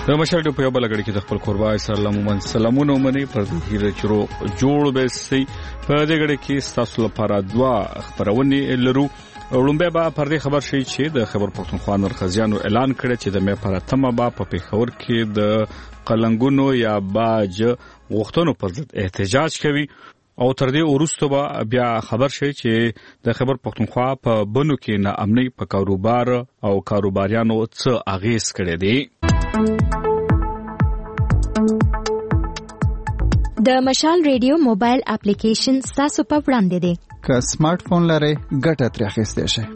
د مشرډ په یو بل غړي کې د خپل قربای سلامونه ومني پر دې چرو جوړ به سي په دې غړي کې تاسو لپاره دوا خبرونه لرو ولومبه با پر دې خبر شي چې د خبر پښتونخوا نرخزیانو اعلان کړی چې د مې پر اتمه با په پیښور کې د قلنګونو یا باج غوښتنو پر ضد احتجاج کوي او تر دې وروسته به بیا خبر شي چې د خبر پښتونخوا په بنو کې ناامنۍ په کاروبار او کاروباریانو څه اغیز کړي دي. د مشال ریډیو موبایل اپلیکیشن تاسو په وړاندې دی. که سمارټ فون لرئ ګټه ترې اخیستی شئ.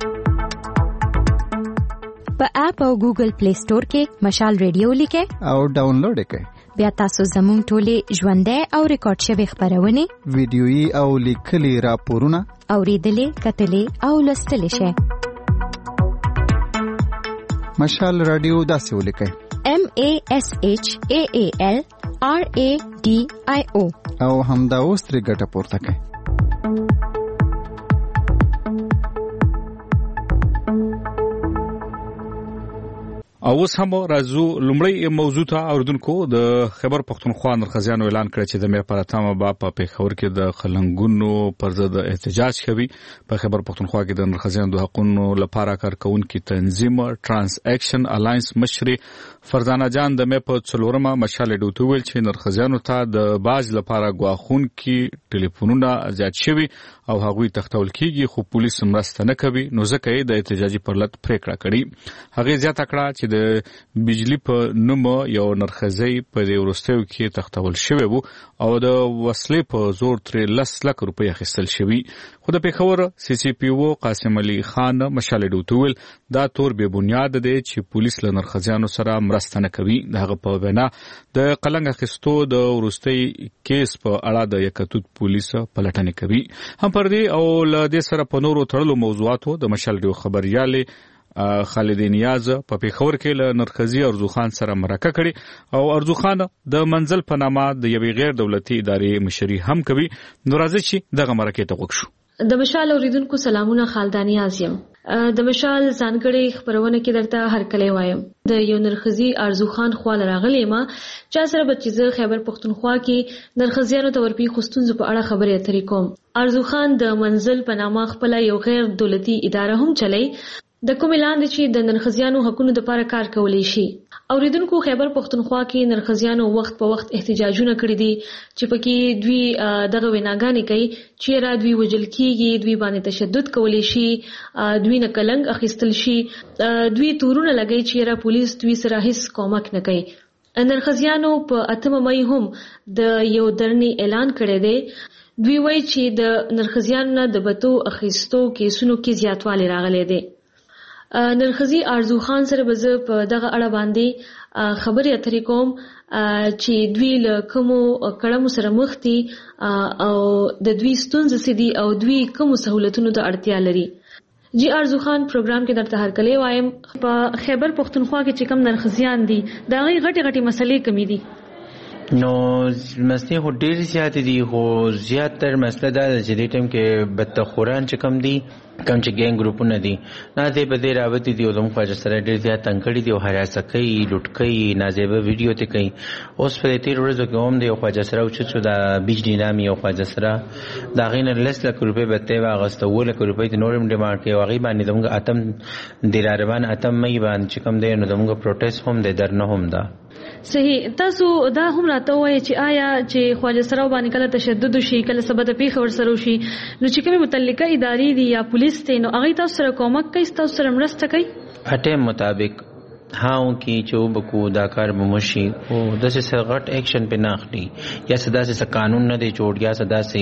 په اپ او ګوګل پلی سٹور کې مشال ریډیو لیکئ او ډاونلوډ یې کړئ. بیا تاسو زموږ ټولې ژوندۍ او ریکارډ شوی خبرونه ویډیويي او لیکلي راپورونه اوریدلې کتلې او لوستلې شئ. مشال رادیو داسې ولیکئ MASHAAL RADIO او همدا اوس ترې ګټه پورته کړئ. اوس هم راځو لومړی موضوع ته اوردونکو د خبر پښتونخوا نرخزیانو اعلان کړی چې د مې پر اتمه با په پیښور کې د خلنګونو پر ضد احتجاج کوي. په خبر پښتونخوا کې د نرخزیانو د حقوقو لپاره کارکونکو تنظیم ترانس اکشن الاینس مشري فرزانه جان د مې په څلورمه مشال ډوټو ویل چې نرخزیانو ته د باج لپاره غواخونکو ټلیفونونه زیات شوي او هغوی تختول کیږي خو پولیس مرسته نه کوي نو ځکه یې د احتجاجي پرلط پریکړه کړې. هغه زیاته کړه چې د بجلی په نوم یو نرخزی په دې ورستیو کې تختول شوی وو او د وسلې په زور تر 10 لک روپۍ اخیستل شوی. خو د پیښور سی سی پی او قاسم علي خان مشال ډوټول دا تور به بنیاد دی چې پولیس له نرخزیانو سره مرسته نه کوي. دغه په وینا د قلنګ اخیستو د ورستي کیس په اړه د یکتوت پولیس پلټنه کوي. هم پر دې او له دې سره په نورو تړلو موضوعاتو د مشال ډیو خبريالي خالد نیاز په پیښور کې له نرخزی ارزو خان سره مرکه کړي او ارزو خان د منزل په نامه د یوې غیر دولتي ادارې مشري هم کوي. نو راځي چې دغه مرکه ته وښو. د مشال اوریدونکو سلامونه خالدانی ازم. د مشال ځانګړي خبرونه کې درته هر کله وایم د یو نرخزی ارزو خان خو راغلی ما چې سره بچیزه خیبر پښتونخوا کې نرخزیانو ته ورپی خوستونز په اړه خبرې اترې کوم. ارزو خان د منزل په نامه خپل یو غیر دولتي اداره هم چلای د کوم اعلان دي چې د نرخزیانو حقوقو لپاره کار کولی شي. اوریدونکو خیبر پښتونخوا کې نرخزیانو وخت په وخت احتجاجونه کړی دي چې پکې دوی دغه ویناګانې کوي چې را دوی وجل کیږي دوی باندې تشدد کولی شي دوی نه کلنګ اخیستل شي دوی تورونه لګي چې را پولیس دوی سره هیڅ کومک نه کوي. نرخزیانو په 8 مې هم د یو درنی اعلان کړی دی. دوی وایي چې د نرخزیانو نه د بتو اخیستو کیسونو کې زیاتوالی راغلی دی. نرخزی ارزو خان سره به زه په دغه اړه باندې خبرې اترې کوم چې دوی له کومو کړمو سره مخ دي او د دوی ستونزې څه دي او دوی کومو سہولتونو ته اړتیا لري. جی ارزو خان پروګرام کې درته هر کله وایم په خیبر پښتونخوا کې چې کوم نرخزیان دي دا غي غټي غټي مسلې کمی دي. نو مسلې خو ډېر زیات دي خو زیاتره مسله دا ده چې د ټیم کې بدتخوران چې کم دي کم چې ګینګ ګروپونه دي نازې په دې راوتی دي او زموږ خواجه سره ډېر زیات تنګ کړي دي او هراسه کوي لوټ کوي نازیبه ویډیو ته کوي. اوس په تیر ورځو کې هم دی او خواجه سره چې د بجلی نامي او خواجه سره دا غینه 10 لک روپۍ به ته واغسته 2 لک روپۍ د نورم ډیمانډ کوي واغې باندې زموږ اتم دیراروان اتم مې باندې چې کم دی نو زموږ پروټیست هم دی درنه هم ده. صحیح. تاسو دا هم راته وایي چې آیا چې خواجه سره باندې کله تشدد شي کله سبب پیښ ورسره شي نو چې کومه متعلقه ادارې دي یا پولیس ته نو هغه تاسو سره کومک کوي تاسو سره مرسته کوي اټیم مطابق هاو کی چوبکو دا کار بمشي او داسې سغټ ایکشن په ناخلي یا صدا سے قانون نه دی جوړ یا صدا سے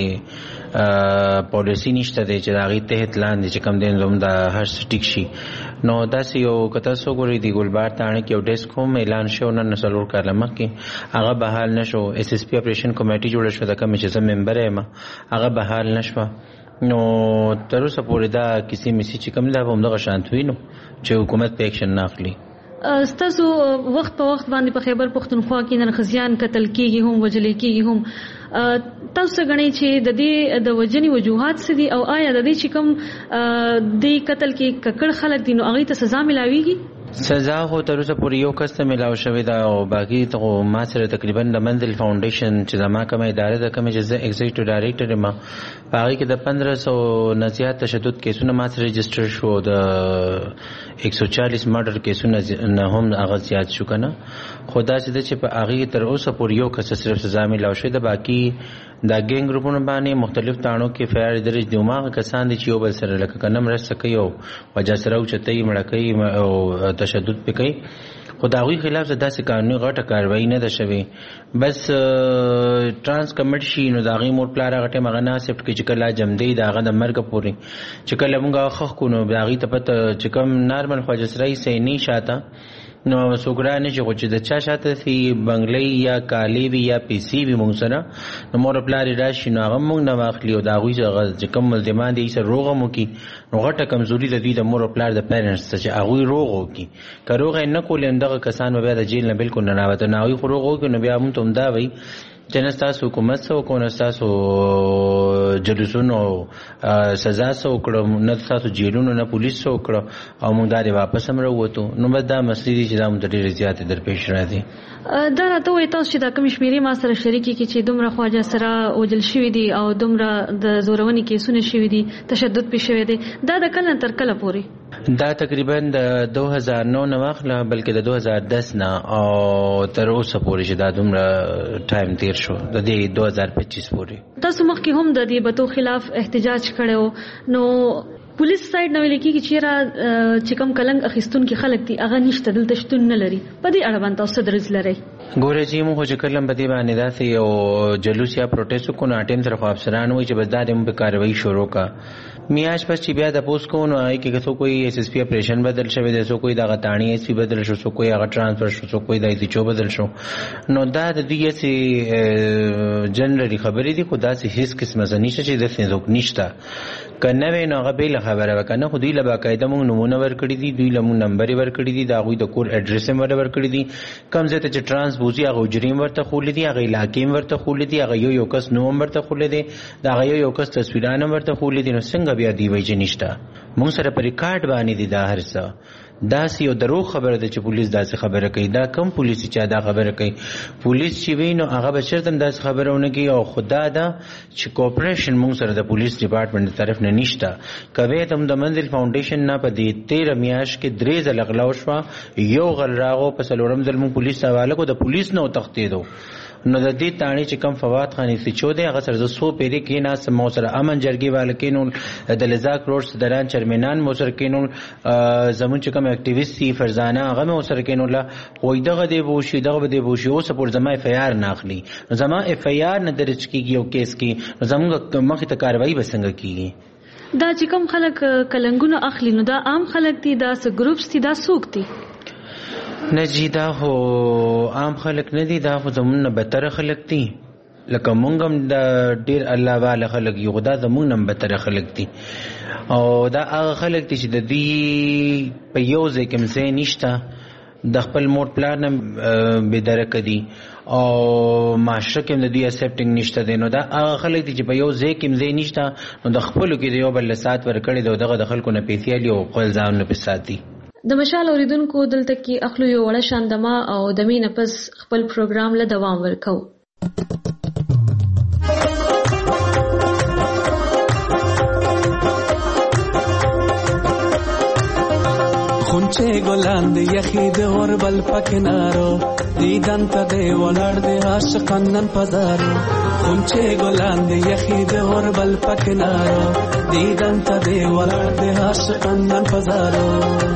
پالیسی نشته دی چې هغه ته اطلاع دي چې کم دین زوم دا هر سټیک شي. نو داسې یو کته سو ګوري دی ګلبار تانه کې یو ډیسک هم اعلان شو نن نسلور کلمه کې هغه بحال نشو. اس اس پی اپریشن کمیټي جوړ شو د کوم چې زم ممبر یم هغه بحال نشو. نو تر اوسه پورې دا کسی مسی چې کوم لا هم دغه شانتوي نو چې حکومت په اکشن ناخلي. ستاسو وخت په وخت باندې په خیبر پښتونخوا کې نرخزیان قتل کیږي هم وجل کیږي هم تاسو غنئ چې د دې د وجنی وجوهات څه دي او آیا د دې چې کوم د قتل کې ککړ خلک دي نو هغه ته سزا ملاويږي؟ سزا خو تر اوسه پورې یو کس ته ملاو شوې ده او باقي ته ما سره تقریبا د منزل فاونډیشن چې زما کومه اداره ده کومه چې زه ایگزیکټیو ډایریکټر یم هغې کې د 1500 نه زیات تشدد کیسونه ما سره رجسټر شو د 140 مرډر کیسونه نه هم هغه زیات شو که نه خو داسې ده چې په هغې تر اوسه پورې یو کس صرف سزا ملاو شوې ده باقي دا ګینګ ګروپونه باندې مختلف تاڼو کې فیار درج دی هماغه کسان دي چې یو بل سره لکه که نه مرسته کوي او وجه سره اوچتوي مړه کوي او تشدد پې کوي خو د هغوی خلاف داسې قانوني غټه کاروایي نه ده شوې بس ټرانس کمټ شي نو د هغې مور پلار هغه ټایم هغه نه اکسپټ کوي چې کله جمدی د هغه د مرګه پورې چې کله مونږ هغه ښخ کړو نو د هغې ته پته چې کوم نارمل خواجسرایي صحنې شاته نو څوک را نه شي خو چې د چا شاته سي بنګلۍ یا کالي وي یا پیسې وي مونږ سره نو مور پلار یې راشي نو هغه مونږ نه واخلي او د هغوی چې کوم ملزمان دي یې سره روغ هم وکړي نو غټه کمزوري د دوی د مور پلار د پیرنټس ته چې هغوی روغ وکړي که روغ یې نه کولې نو دغه کسان به بیا د جیل نه بلکل نه راوته نو هغوی خو روغ وکړي نو بیا مونږ ته همدا وایي چې نه ستاسو حکومت څه وکړو نه ستاسو جلوسونو سزا څه وکړو نه ستاسو جیلونو نه پولیس څه وکړو او موږ دا واپس هم راووتو نو بس دا مسلې دي چې دا موږ ته ډېرې زیاتې درپېښ راځي دا راته وایي تاسو چې دا کومې شمېرې ما سره شریکې کړي چې دومره خواجه سره وژل شوي دي او دومره د زورونې کیسونه شوي دي تشدد پې شوی دی دا د کله تر کله پورې دا تقریبا د 2009 نه واخله بلکې د 2010 نه او تر اوسه پورې چې دا دومره ټایم تیر شو د دې 2025 پورې تاسو مخکې هم د دې بتو خلاف احتجاج کړو نو پولیس سایډ نه ویل کېږي چې چې کوم کلنګ اخیستونکي خلک دي هغه نشته دلته شتون نه لري په دې اړه باندې تاسو درز لرئ ګوره چې موږ چې کله په دې باندې داسې یو جلوس یا پروټیسټ وکړو نو ټیم سره خو افسران وایي چې بس دا دې موږ په کاروایي شروع کا میاش پس چې بیا د پوس کو نو هغې کې څو کوئی ایس ایس پی اپریشن بدل شوی دی څو کوئی د هغه تاڼي ایس پی بدل شو څو کوئی هغه ټرانسفر شو څو کوئی د ایس ایچ او بدل شو نو دا د دوی هسې جنرالي خبرې دي خو داسې هېڅ قسمه څه نشته چې داسې څوک نشته که نه وی نو هغه بېله خبره وه که نه خو دوی له باقاعده مونږ نومونه ورکړي دي دوی له مونږ نمبر یې ورکړي دي د هغوی د کور اډرس یې ورکړي دي کوم ځای ته چې ټرانس بوځي هغه حجرې هم ورته ښودلي دي هغه علاقې هم ورته ښودلي دي هغه یو کس نوم هم ورته ښودلی دی د هغه یو کس تصویران هم ورته ښودلي دي نو څنګه بیا دوی وایي چې نشته مونږ سره په ریکارډ باندې دي دا هر څه داسې یو دروغ خبره ده چې پولیس داسې خبره کوي دا کم پولیس چې دا خبره کوي پولیس چې وي نو هغه به چېرته هم داسې خبره ونه کوي او خدا ده چې کوپریشن موږ سره د پولیس ډپارټمنټ د طرف نه نشته که به هم د منزل فاونډیشن نه په دې 13 میاشت کې 3 ځله غلا وشوه یو غل راغو په څلورم ځل موږ پولیس ته حواله کړو د پولیس نه وتښتېدو نو د دې تاڼې چې کم فواد خان ایسیچو دی هغه سره زه څو پیرې کېناستم مو سره امن جرګې والا کېنول د لذاک روډ صدران چرمنان مو سره کېنول زمون چې کوم اکټیویسټ دي فرزانه هغه مو سره کېنول وایي دغه دی به وشي دغه به دی به وشي اوس پورې زما اف آی آر نه اخلي نو زما اف آی آر نه درج کېږي یو کیس کې نو زموږ مخې ته کاروایي به څنګه کېږي دا چې کوم خلک کلنګونه اخلي نو دا عام خلک دي دا څه ګروپس دي دا څوک دي نه جی دا خو عام خلک نه دي دا خو زمون نه بدتره خلک دي لکه مونږ هم د ډېر الله والا خلک یو دا زمون هم بدتره خلک دي او دا هغه خلک دي چې د دوی په یو ځای کې ځای نشته د خپل مور پلار نه بېدرکه دي او معاشره کې هم د دوی اکسپټینګ نشته دی نو دا هغه خلک دي چې په یو ځای کې ځای نشته نو د خپلو کې د یو بل له سات ورکړی دی او دغه د خلکو نه پیسې اخلي او خپل ځانونه پې ساتي د مشال اوریدونکو دلته کې اخلو یو وړه شاندما او د مینه پس خپل پروګرام له دوام ورکو خونچه ګلان د یخې د اوربل په کنارو دیدن ته دی ولاړ د عاشقان نن پزارو خونچه ګلان د یخې د اوربل په کنارو دیدن ته دی ولاړ د عاشقان نن پزارو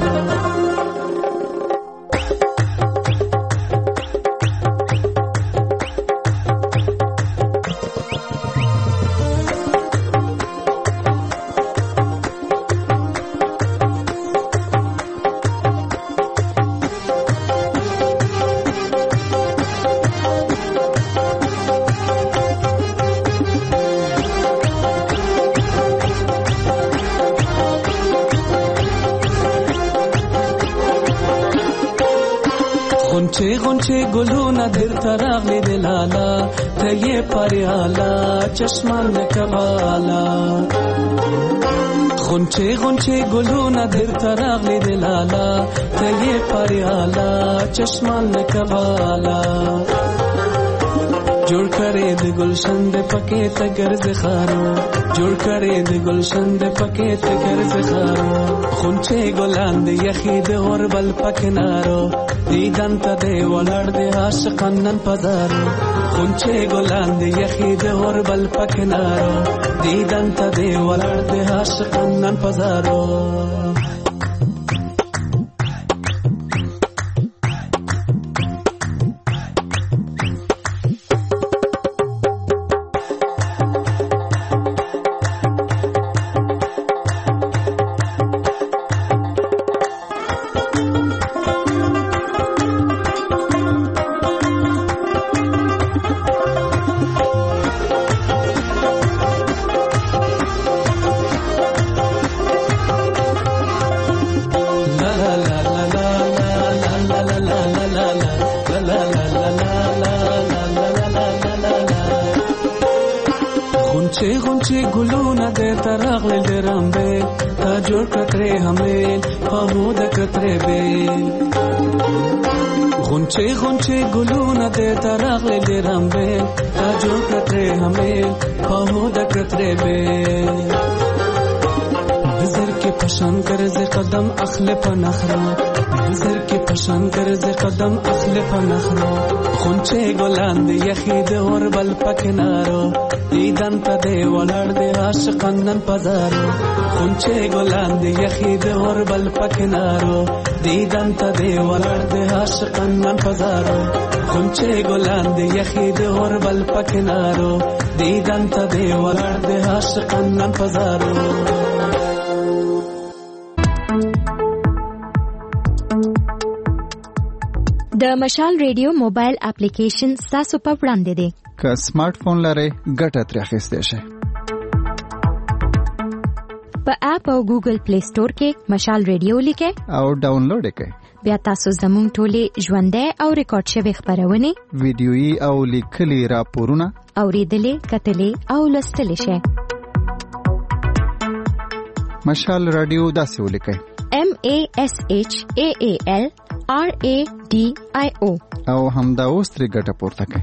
غونچه گلونه در تراغلی دلالا تیه پریالا چشمان کبالا غنچه غنچه گلونه در تراغلی دلالا تیه پریالا چشمان نکوالا جوړ کړې د گلشن د پکې ته ګرځ خارو جوړ کړې د گلشن د پکې ته ګرځ خارو خونچه ګلان د یخې د اوربل پکنارو دیدن ته دی ولړ د عاشقان نن پزارو خونچه ګلان د یخې د اوربل پکنارو دیدن ته دی ولړ د عاشقان نن پزارو غنچه گلونه ده تراغل درمبه تا جوړ کتره همه پامود کتره به غنچه گلونه ده تراغل درمبه تا جوړ کتره همه پامود کتره به بزر کے پشان کرز قدم اخل پنخرا بزر کے پشان کرز قدم اخل پنخرا خونچه گلان دی یخید اور بل پکنارو دیدن تا دی ولړ دی عاشقان نن پزارو خونچه گلان دی یخید اور بل پکنارو دیدن تا دی ولړ دی عاشقان نن پزارو خونچه گلان دی یخید اور بل پکنارو دیدن تا دی ولړ دی عاشقان نن پزارو د مشال ریډیو موبایل اپلیکیشن تاسو په وړاندې دی که سمارټ فون لرئ ګټه ترې اخیستی شئ په اپ او ګوګل پلی سٹور کې مشال ریډیو لیکئ او ډاونلوډ یې کړئ بیا تاسو زموږ ټولې ژوندۍ او ریکارډ شوې خپرونې ویډیويي او لیکلي راپورونه اورېدلې کتلې او لوستلې شئ مشال رادیو داسې ولیکئ MASHAALRADIO او همدا اوس ترې ګټه پورته کړئ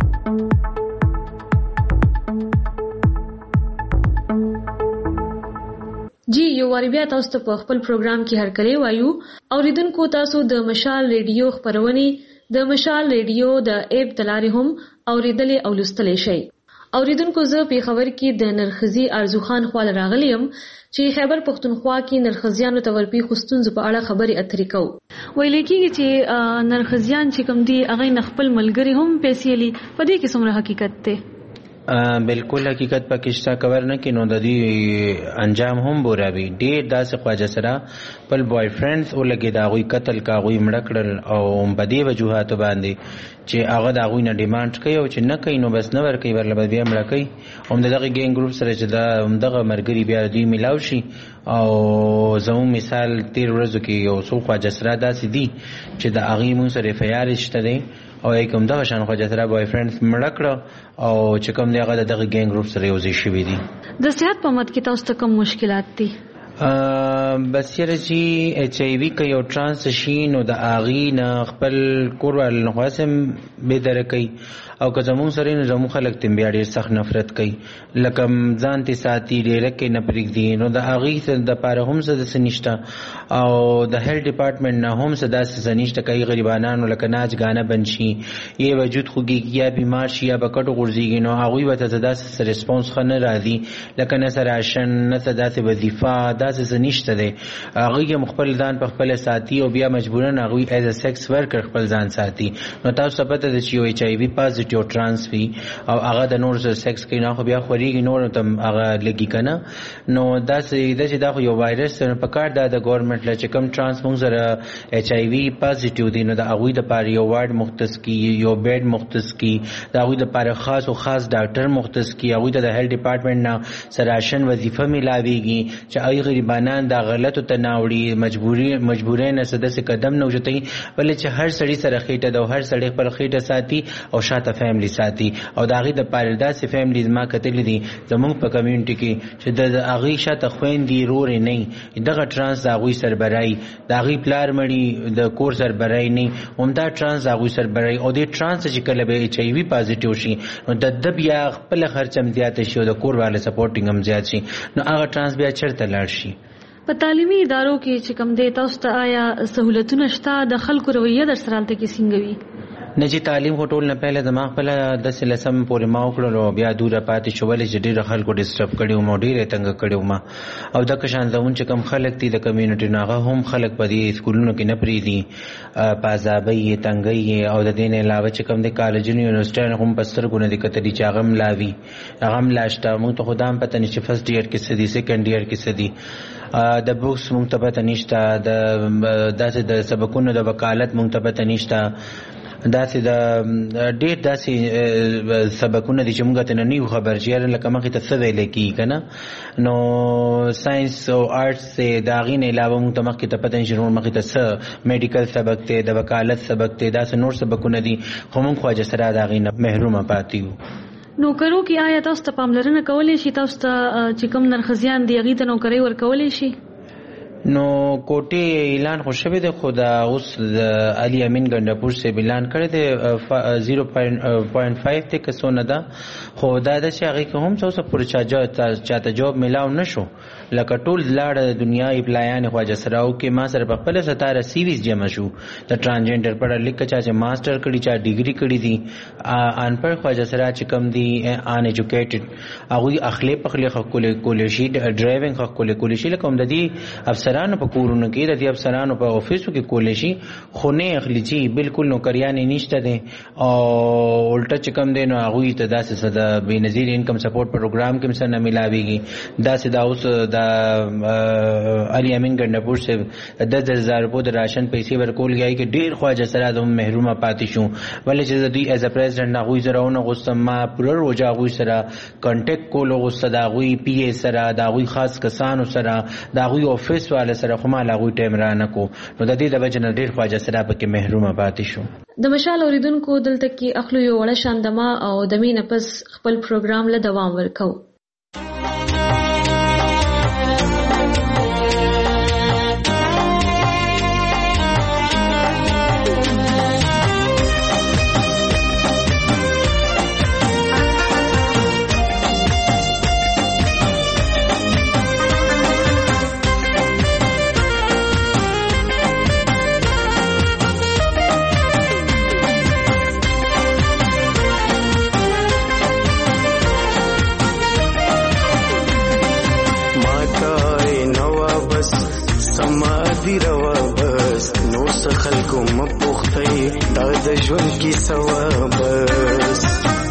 جی یو واری بیا تاسو ته په خپل پروګرام کې هرکلی وایو اوریدونکو تاسو د مشال ریډیو خبرونه د مشال ریډیو د اپ تلاري هم اوریدلې او لوستلې شئ اوریدونکو زه په خبر کې د نرخزي ارزوخان خپل راغلیم چې خیبر پختونخوا کې نرخزیانو تورپی خوستونز په اړه خبري اترې کو ویل کېږي چې نرخزیان چې کوم دي هغه نخپل ملګری هم پیسې لې په دې کې څومره حقیقت ده بالکل حقیقت پاکستان کور نه کینو د دې انجام هم بوراوي ډېر داسې خواجه سره خپل بوای فرندز او لګي دا غوي قتل کا غوي مړکړل او په دې وجوهات باندې چې هغه دا غوي نه ډیماند کوي او چې نه کوي نو بس نه ور کوي ورل بیا مړ کوي هم دغه ګینګ ګروپ سره چې دا هم دغه مرګري بیا دوی ملاو شي او زمو مثال تیر ورځو کې یو څو خواجه سره داسې دي چې د اغي مون سره فیار شته دي او کوم دغه شان خواجه سره بوای فرندز مړکړه او چې کوم دغه دغه ګینګ ګروپ سره یوځای شوی دي د صحت په مت کې تاسو ته کوم مشکلات دي بس یره چې ایچ ای وی کې یو ترانس شي نو د اغي نه خپل کورول نه خاصم به درکې او که زمون سره نه زمو خلک تم بیا ډیر سخت نفرت کوي لکه ځان ته ساتي ډیر کې نه پرېږدي نو د اغي سره د پاره هم څه د سنشتہ او د هیلث ډپارټمنټ نه هم څه د سنشتہ کوي غریبانو لکه ناچ غانه بنشي یې وجود خوږي یا بیمار شي یا بکټو غورځيږي نو هغه وته د ریسپانس خنه راځي لکه نه سره عشان نه داسې وظیفه داسې نشته دی هغه مخبل ځان په خپل ساتي او بیا مجبورن هغه ایز ا سیکس ورکر خپل ځان ساتي نو تاسو پته د چې ایچ ای وی پازټیو ترانس وی او هغه د نور سره سیکس کوي نه خو بیا خوريږي نور ته هغه لګي کنه نو داسې دا یو وایرس په کار د ګورنمنت له چې کوم ترانس مونږ سره ایچ ای وی پازټیو دي نو د هغه د پاره یو وارډ مختص کی یو بیډ مختص کی د هغه د پاره خاص او خاص ډاکټر مختص کی هغه د هیلث ډپارټمنټ نه سراشن وظیفه ملاويږي چې هغه غریبانان دا غلطو تناوړي مجبورین سداسه قدم نه وجتای ولې چې هر سړی سره خېټه د هر سړی پر خېټه ساتي او شاته فیملی ساتي او د هغې دپاره داسې فیملیز ما کتلي دي زموږ په کمیونټي کې چې د هغې شاته خویندې رورې نه دغه ټرانس د هغوی سربراهي د هغې پلار مړي د کور سربراهي نه همدا ټرانس د هغوی سربراهي او دې ټرانس چې کله به ایچ ای وي پازیټیو شي نو د ده بیا خپله خرچ هم زیاته شي او د کور والا سپورټینګ هم زیات شي نو هغه ټرانس بیا چېرته لاړ شي. په تعلیمي ادارو کې چې کوم دی تاسو ته آیا سہولتونه شته د خلکو رویه در سره هلته کې څنګه وي؟ نه چې تعلیم خو ټول نه پهله زما خپله داسې لسم پورې ما وکړل او بیا دوره پاتې شو ولې چې ډېره خلکو ډسټرب کړي وم او ډېره تنګه کړي وم او دغه شان زمونږ چې کوم خلک دي د کمیونټي نه هغه هم خلک په دې سکولونو کې نه پرېږدي په عذابۍ یې تنګۍ یې او د دې نه علاوه چې کوم د کالجونو یونیورسټیانو هم په سترګو نه دي کتلي چې هغه هم لا وي هغه هم لا شته موږ ته خو دا هم پته نه چې فرسټ ایئر کې څه دي سیکنډ ایئر کې څه دي د بوکس موږ ته پته نشته داسې د سبقونو د وکالت موږ ته پته نشته داسې د ډېر داسې سبقونه دي چې موږ ته نه یو خبر چې یاره لکه مخې ته څه ویلی کېږي که نه نو ساینس او آرټس د هغې نه علاوه موږ ته مخکې ته پته نه چې نور مخې ته څه میډیکل سبق دی د وکالت سبق دی داسې نور سبقونه دي خو موږ خواجه سره د هغې نه محرومه پاتې یو. نوکرو کې آیا تاسو ته پاملرنه کولی شي تاسو ته چې کوم نرخزیان دی هغې ته نوکرۍ ورکولی شي؟ نو کوټې اعلان خو شوی دی خو دا اوس د علي امین ګنډاپور صاحب اعلان کړی دی 0.5 دی که څونه ده خو دا ده چې هغې کې هم څه اوسه پورې چاته جواب میلاو نه شو لکه ټول لاړه د دنیا اپلایانې خواجه سره وکړې ما سره په خپله 17 سیویز جمع شو د ټرانسجنډر پړه لیکه چا چې ماسټر کړي چا ډیګري کړي دي انپړ خواجه سره چې کم دي ان ایجوکیټډ هغوی اخلی پخلی کولی شي ډرایوینګ کولی شي لکه هم د دې افسرانو په کورونو کې د دې افسرانو په افیسو کې کولی شي خو نه اخلي چې بالکل نوکریانې نشته دی او الټه چې کم دی نو هغوی ته داسې څه د بېنظیر انکم سپورټ پروګرام کې هم څه نه میلاویږي داسې دا اوس د علي امین ګنډاپور صاحب 10,000 روپو د راشن پیسې ورکول گیا کې ډېر خواجه سره د محرومه پاتې شو ولې چې د دوی ایز ا پریزیډنټ هغوی سره ونغوستم ما پوره روزه هغوی سره کنټیکټ کول وغوسته د هغوی پی ای سره د هغوی خاص کسانو سره د هغوی آفس والا سره خو ما له هغوی ټایم رانه کو نو د دې د وجې نه ډېر خواجه سره پکې محرومه پاتې شو. د مشال اوریدونکو دلته کې اخلو یو وړه شاندما او د مې نه پس خپل پروګرام له دوام ورکو. ژوند کی سوابس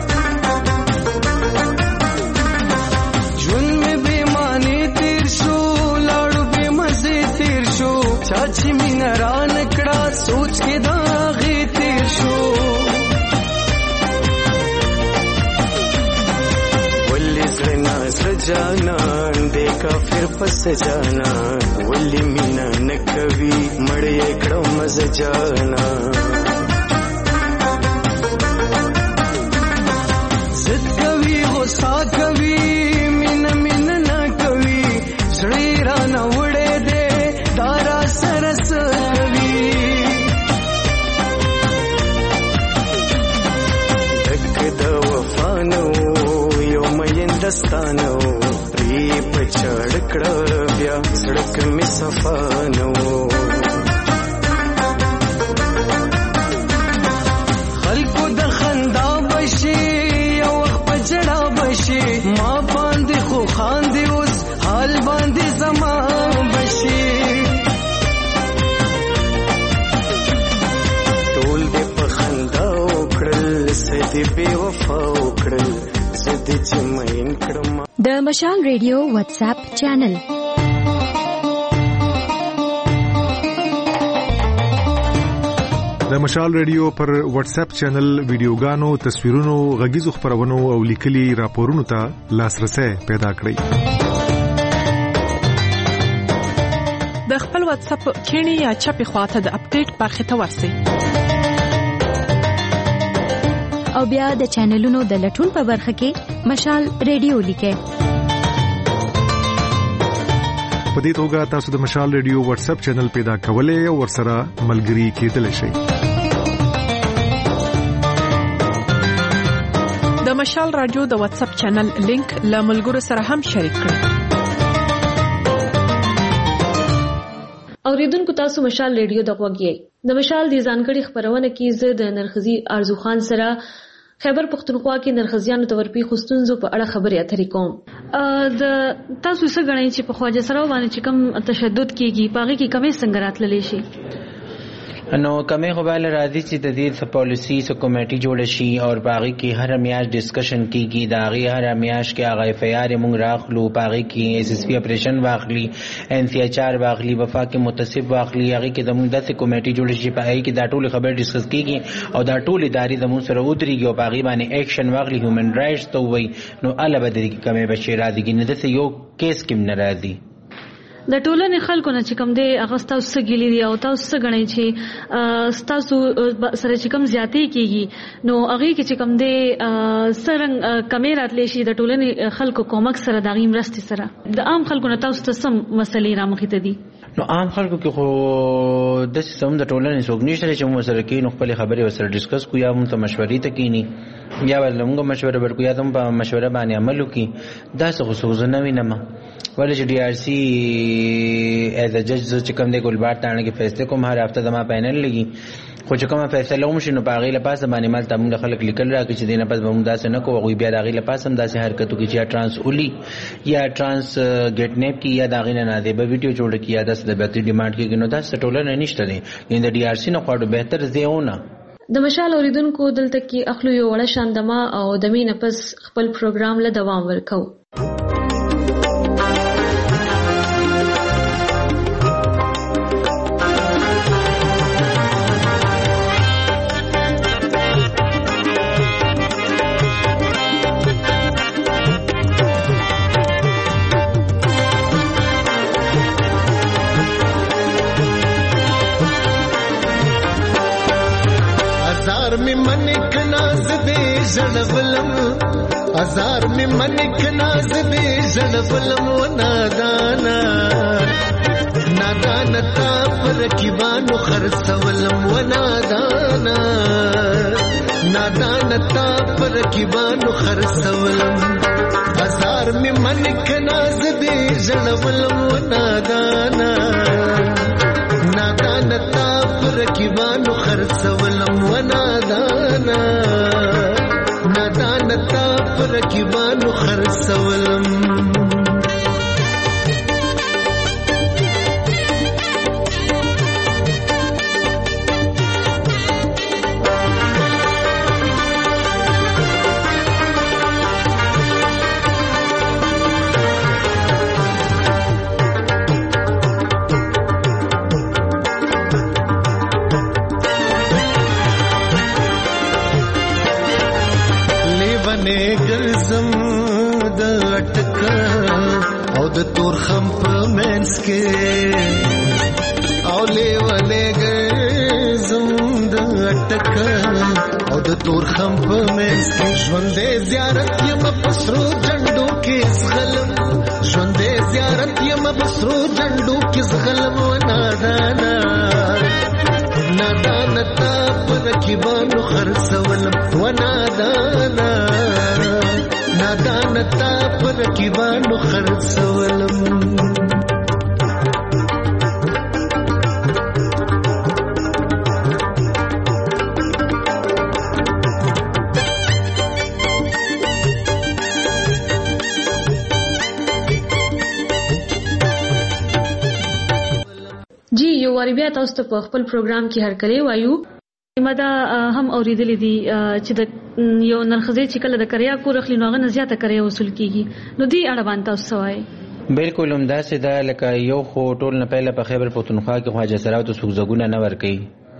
ژوند میں بے معنی تیر شو لاړو بے مزے تیر شو چاچی مینا را نکڑا سوچ کے داغی تیر شو ولی زرنا سجانان دے کافر پس جانا ولی مینا نکوی مڑی اکڑو مز جانا غصہ کوي مين نه کوي زړه را نه وړې دې دارا سرس کوي دک د وفانو یو مې دستانو ری پچړ کړه بیا سړک می صفانو خلکو د خندا بشي جڑا بشي ما باندې خو خاندي اوس حال باندې زما بشي ټول دې په خندا وکړل سدي بے وفا وکړل سدي چې مين کړم. د مشال ریډیو واتس اپ چینل د مشال ریډیو پر واتس اپ چینل ویډیوګانو، تصویرونو، غږیزو خبرونو او لیکلي راپورونو ته لاسرسي پیدا کړئ. د خپل واتس اپ کینی یا چپی خواته د اپډیټ برخه ته ورسئ. او بیا د چینلونو د لټون په برخه کې مشال ریډیو لیکه. په دې توګه تاسو د مشال ریډیو واتس اپ چینل پیدا کولای او ورسره ملګري کېدلی شئ. د مشال رادیو د واتس اپ چینل لینک له ملګرو سره هم شریک کړئ. اوریدونکو تاسو مشال ریډیو د غوږی د مشال د ځانګړي خبرونه کې زه د نرخزي ارزو خان سره خیبر پختونخوا کې نرخزیانو تورپی خوستونزو په اړه خبرې اترې کوم. د تاسو څه غواړئ چې په خواجه سره باندې چې کوم تشدد کیږي پاغي کې کمې څنګه راتللی شي؟ نو کمې خو بل راځي چې د دې پالیسی سو کمیټي جوړ شي او باغی کې هر میاش ډسکشن کیږي دا غي هر میاش کې هغه اف ای آر موږ راخلو باغی کې اس اس پی اپریشن واخلي ان سی ایچ آر واخلي وفاق کې متصف واخلي هغه کې د موږ د کمیټي جوړ شي په هغه کې دا ټول خبر ډسکس کیږي او دا ټول ادارې د موږ سره ودرېږي او باغی باندې اکشن واخلي هیومن رائټس ته وای نو اله بدري کې کمې بشي راځي نه د یو کیس کې نه راځي. د ټولنې خلکو نه چې کوم دی هغه تاسو څه ګیلې دي او تاسو څه غنئ چې تاسو سره چې کوم زیاتې کیږي نو هغه کې چې کوم دی سرنګ کمې راتلې شي د ټولنې خلکو کومک سره د غیم رستي سره د عام خلکو نه تاسو ته سم مسلې را مخې ته دي. نو عام خلکو کې خو د سیستم د ټولنې څوک نشته چې موږ سره کې نو خپل خبرې وسره ډیسکس کوو یا موږ ته مشورې ته کینی یا موږ مشوره ورکو یا هم په مشوره باندې عمل وکړي. دا څه خصوصا نه وینم ولې چې ډي آر سی ایز ا جج چې کوم دی ګلبار تانه کې فیصله کوم هر هفته د ما پینل لګي خو چې کومه فیصله ومشي نو باغې لپاره باندې مال تمام خلک لیکل راکړي چې دینه پس بمو داسې نه کوو غوي بیا داغې لپاره هم داسې حرکتو کې چې ترانس اولی یا ترانس ګټ نیپ کې یا داغې نه دی به ویډیو جوړ کې یا داسې د بیتري ډیماند کې نو داسې ټولنه نشته دی ان د ډي آر سی نه خاطر بهتر زیونه. د مشال اوریدونکو دلته کې اخلو یو وړه شاندما او د مینه پس خپل پروګرام له دوام ورکو. ازار می منک ناز دے زلفلم و نادانا نادانا تا پر کیبانو خرسولم و نادانا نادانا تا پر کیبانو خرسولم ازار می منک ناز دے زلفلم و نادانا نادانا تا پر کیبانو خرسولم و نادانا نادانتا پر کیبانو خرسولم تور خم په منس کې او لیوانه ګرځم د اٹک او د تور خم په منس کې ژوندې زیارت یم پسرو جنډو کې زغلم ژوندې زیارت یم پسرو جنډو کې زغلم و نادانا نادانا تا پر کیبانو خرسولم و نادانا نادانا تا پر کیبانو خرسولم. جی یو واری بیا تاسو ته په خپل پروګرام کې هرکلی وایو. مدا هم اوریدلې دي چې د یو نرخزي چې کله د کریا کور اخلي نو هغه زیاته کریا وصول کیږي نو دې اړه باندې تاسو وایي. بالکل هم داسې دا لکه یو خو ټول نه پهله په خیبر پختونخوا کې خواجه سراو ته سوق زګونه نه ور کوي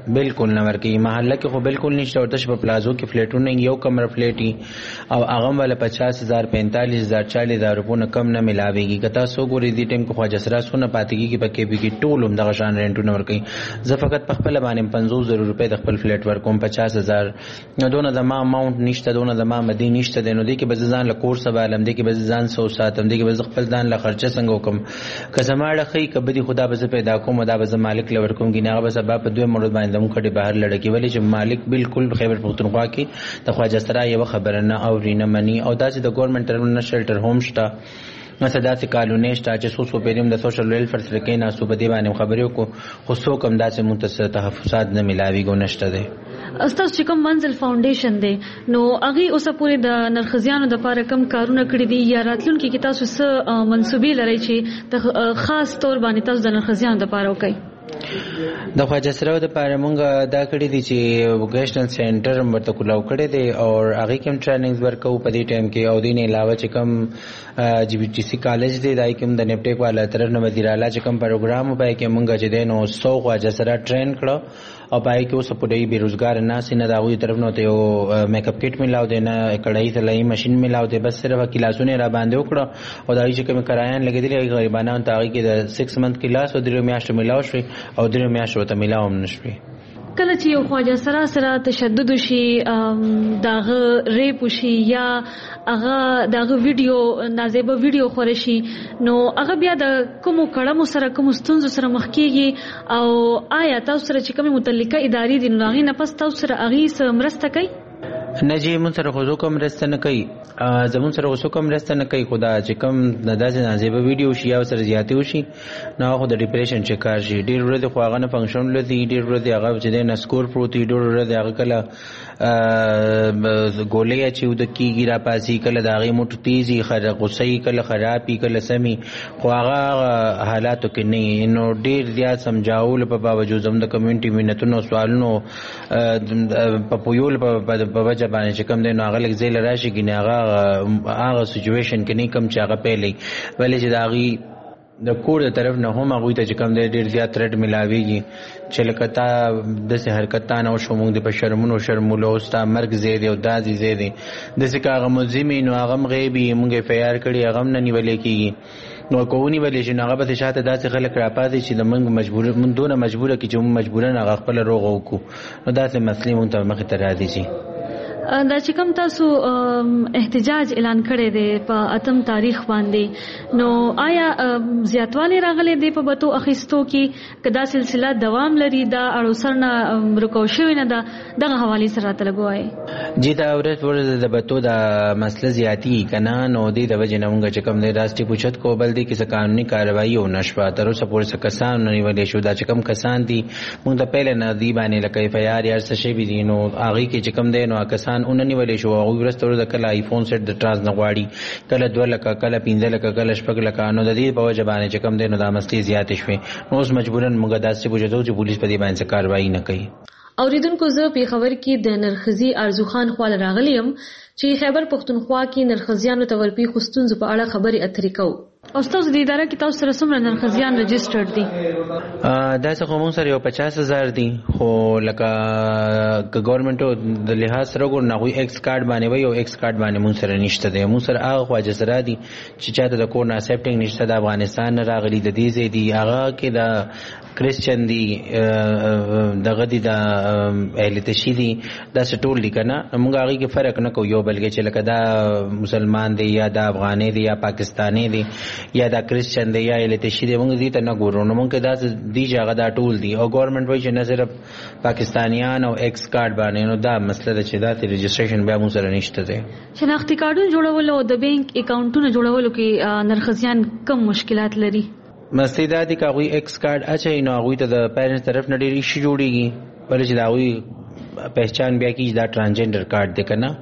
بالکل نه ورکی محله کې خو بالکل نشته ورته په پلازو کې فلیټونه یو کمره فلیټي او هغه ول 50000 45000 40000 روپونه کم نه ملاويږي کته سو ګوري دي ټیم کې خواجه سره سونه پاتېږي کې پکې به کې ټول هم دغه شان رینټونه ورکي زه فقط په خپل باندې 50000 روپے د خپل فلیټ ورکوم 50000 نو دونه د ما اماونت نشته دونه د ما مدي نشته د نو دي کې به ځان له کور سبالم دي کې به ځان سو ساتم دي کې به خپل ځان له خرچه څنګه وکم که زماړه خې کبدي خدا به پیدا کوم دا به مالک لور کوم کې نه به سبب په دوه مړ باندې دم کړي بهر لړکی ولی چې مالک بالکل خیبر پختونخوا کې د خواجه سره یو خبره نه او رینه منی او داسې د ګورنمنت ټرمینل شلټر هوم شته مثلا داسې کالونی شته چې سوسو پیریم د سوشل ویلفیر سره کې نه سو بده باندې خبرې کو خو سو کم داسې منتصر تحفظات نه ملاوي ګو نشته ده استاد چې کوم منزل فاونډیشن دی نو هغه اوسه پورې د نرخزیانو د لپاره کم کارونه کړی دي یا راتلونکي کې تاسو څه منسوبې لرئ چې د خاص تور باندې تاسو د نرخزیانو د لپاره وکړئ د خواجه سره د پاره مونږ دا کړی دي چې ووکیشنل سنټر مرته کولاو کړی دی او هغه کوم ټریننګز ورکو په دې ټایم کې او دین علاوه چې کوم جی بی ټی سی کالج دی دای کوم د نیپټیک والا طرف نه مدیر اعلی چې کوم پروګرام پای کې مونږ چې دینو 100 خواجه سره ټرین کړو او پای کې اوس په دې بیروزګار ناس نه داوی طرف نه ته یو میک اپ کټ ملاو دی نه کړای تلای ماشين ملاو دی بس صرف کلاسونه را باندې وکړو او دای چې کوم کرایان لګیدل غریبانو ته هغه کې د 6 منث کلاس او 3 میاشتې ملاو شي او 3 میاشتې ته ملاوم نشوي کله چې یو خواجه سره تشدد شي داغه ریپ شي یا هغه داغه ویډیو نازیبه ویډیو خور شي نو هغه بیا د کوم کړم سره کوم ستونزو سره مخ کیږي او آیا تاسو سره چې کوم متعلقه ادارې دي نو هغه نه پس تاسو سره هغه سره مرسته کوي نجی مون سره خو کوم مرسته نه کوي زمون سره خو کوم مرسته نه کوي خدا چې کوم داسې نازیبه ویډیو شي او سره زیاتې وشي نو خو د ډیپریشن چکار شي ډیر ورته خو هغه نه فنکشن لدی ډیر ورته هغه چې د نسکور پروتي ډیر ورته هغه کله ګولې چې د کیږي را پاسي کله داغه موټ تیزي خره غصې کله خرابي کله سمي خو هغه حالاتو کې نه نو ډیر زیات سمجاول په باوجود زم د کمیونټي مینتونو سوالونو په پویول په وجه باندې چې کوم دی نو هغه لږ ځای راشي کې هغه سچویشن کې نه کوم چې هغه پیلې ولې چې داغي د کور د طرف نه هم هغه ته چې کوم دی ډیر زیات ترټ ملاويږي چې لکتا د سه حرکتانه او شومونږ د بشرمونو شرمولو استا مرګ زیاده او دازي زیاده د څه کاغه مزمین او هغه غیبی مونږه فیار کړي هغه نه نیولې کیږي نو کوونی ولې چې هغه به شاته داسې خلک راپاتې چې د منګ مجبور من دونه مجبوره کی چې مجبورن هغه خپل روغ وکړو نو داسې مسلې مونږ ته مخ ته راځي چې دا چې کوم تاسو احتجاج اعلان کړی دی په اتم تاریخ باندې نو آیا زیاتوالی راغلی دی په بتو اخیستو کې کدا سلسله دوام لري دا اړو سرنه رکو شوی نه دغه حواله سره تلګوای جی دا ورته د بتو دا مسله زیاتی کنه نو دی د وجه نه مونږ چې کوم دی راستي پوښت کو بل دی کې قانوني کاروایی او نشوا تر اوسه پورې کسان نه ویلې شو دا چې کوم کسان دي مونږ د پهل نه دی باندې لکه فیار یا څه شی دي نو هغه کې چې کوم دی نو کسان اوننی ولې شو او ورستور د کله آیفون سیټ د ټرانس نغواړي کله 2 لک کله 15 لک کله 6 لک نو د دې په وجه باندې چې کوم دی نو د مسلې زیات شوي نو اوس مجبورن موږ داسې بوجو چې پولیس په دې باندې کاروایی نه کوي اوریدونکو زه په خبر کې د نرخزی ارزو خان خپل راغلیم چې خیبر پختونخوا کې نرخزیانو تورپی خستونز په اړه خبري اترې کو او تاسو د اداره کې تاسو سره څومره نرخزیان رجسټرډ دي دا څه کوم سره 50000 دي خو لکه ګورنمنت د لحاظ سره ګور نه وي ایکس کارت باندې وي او ایکس کارت باندې مون سره نشته دی مون سره هغه خواجه سره دي چې چاته د کور نه اکسپټینګ نشته د افغانستان راغلي د دې زی دي هغه کې د کریسچن دي دغه دي د اهل تشیدي دا ټول دي کنه موږ هغه کې فرق نه کوو یو بلکې چې لکه دا مسلمان دي یا د افغاني دي یا پاکستاني دي یا دا کریسچن دی یا التشی دی موږ دې ته نه ګورو نو موږ دا دی جګه دا ټول دی او ګورنمنت وایي چې نه صرف پاکستانیان او ایکس کارت باندې نو دا مسله ده چې دا رجسټریشن بیا موږ سره نشته دی شناختی کارتونه جوړول او د بانک اکاونټونه جوړول کې نرخزیان کم مشکلات لري مسله دا دی چې هغه ایکس کارت اچي نو هغه ته د پیرنټس طرف نه ډیر شي جوړیږي ولې چې دا وي پہچان بیا کی دا ټرانسجنډر کارت دی کنه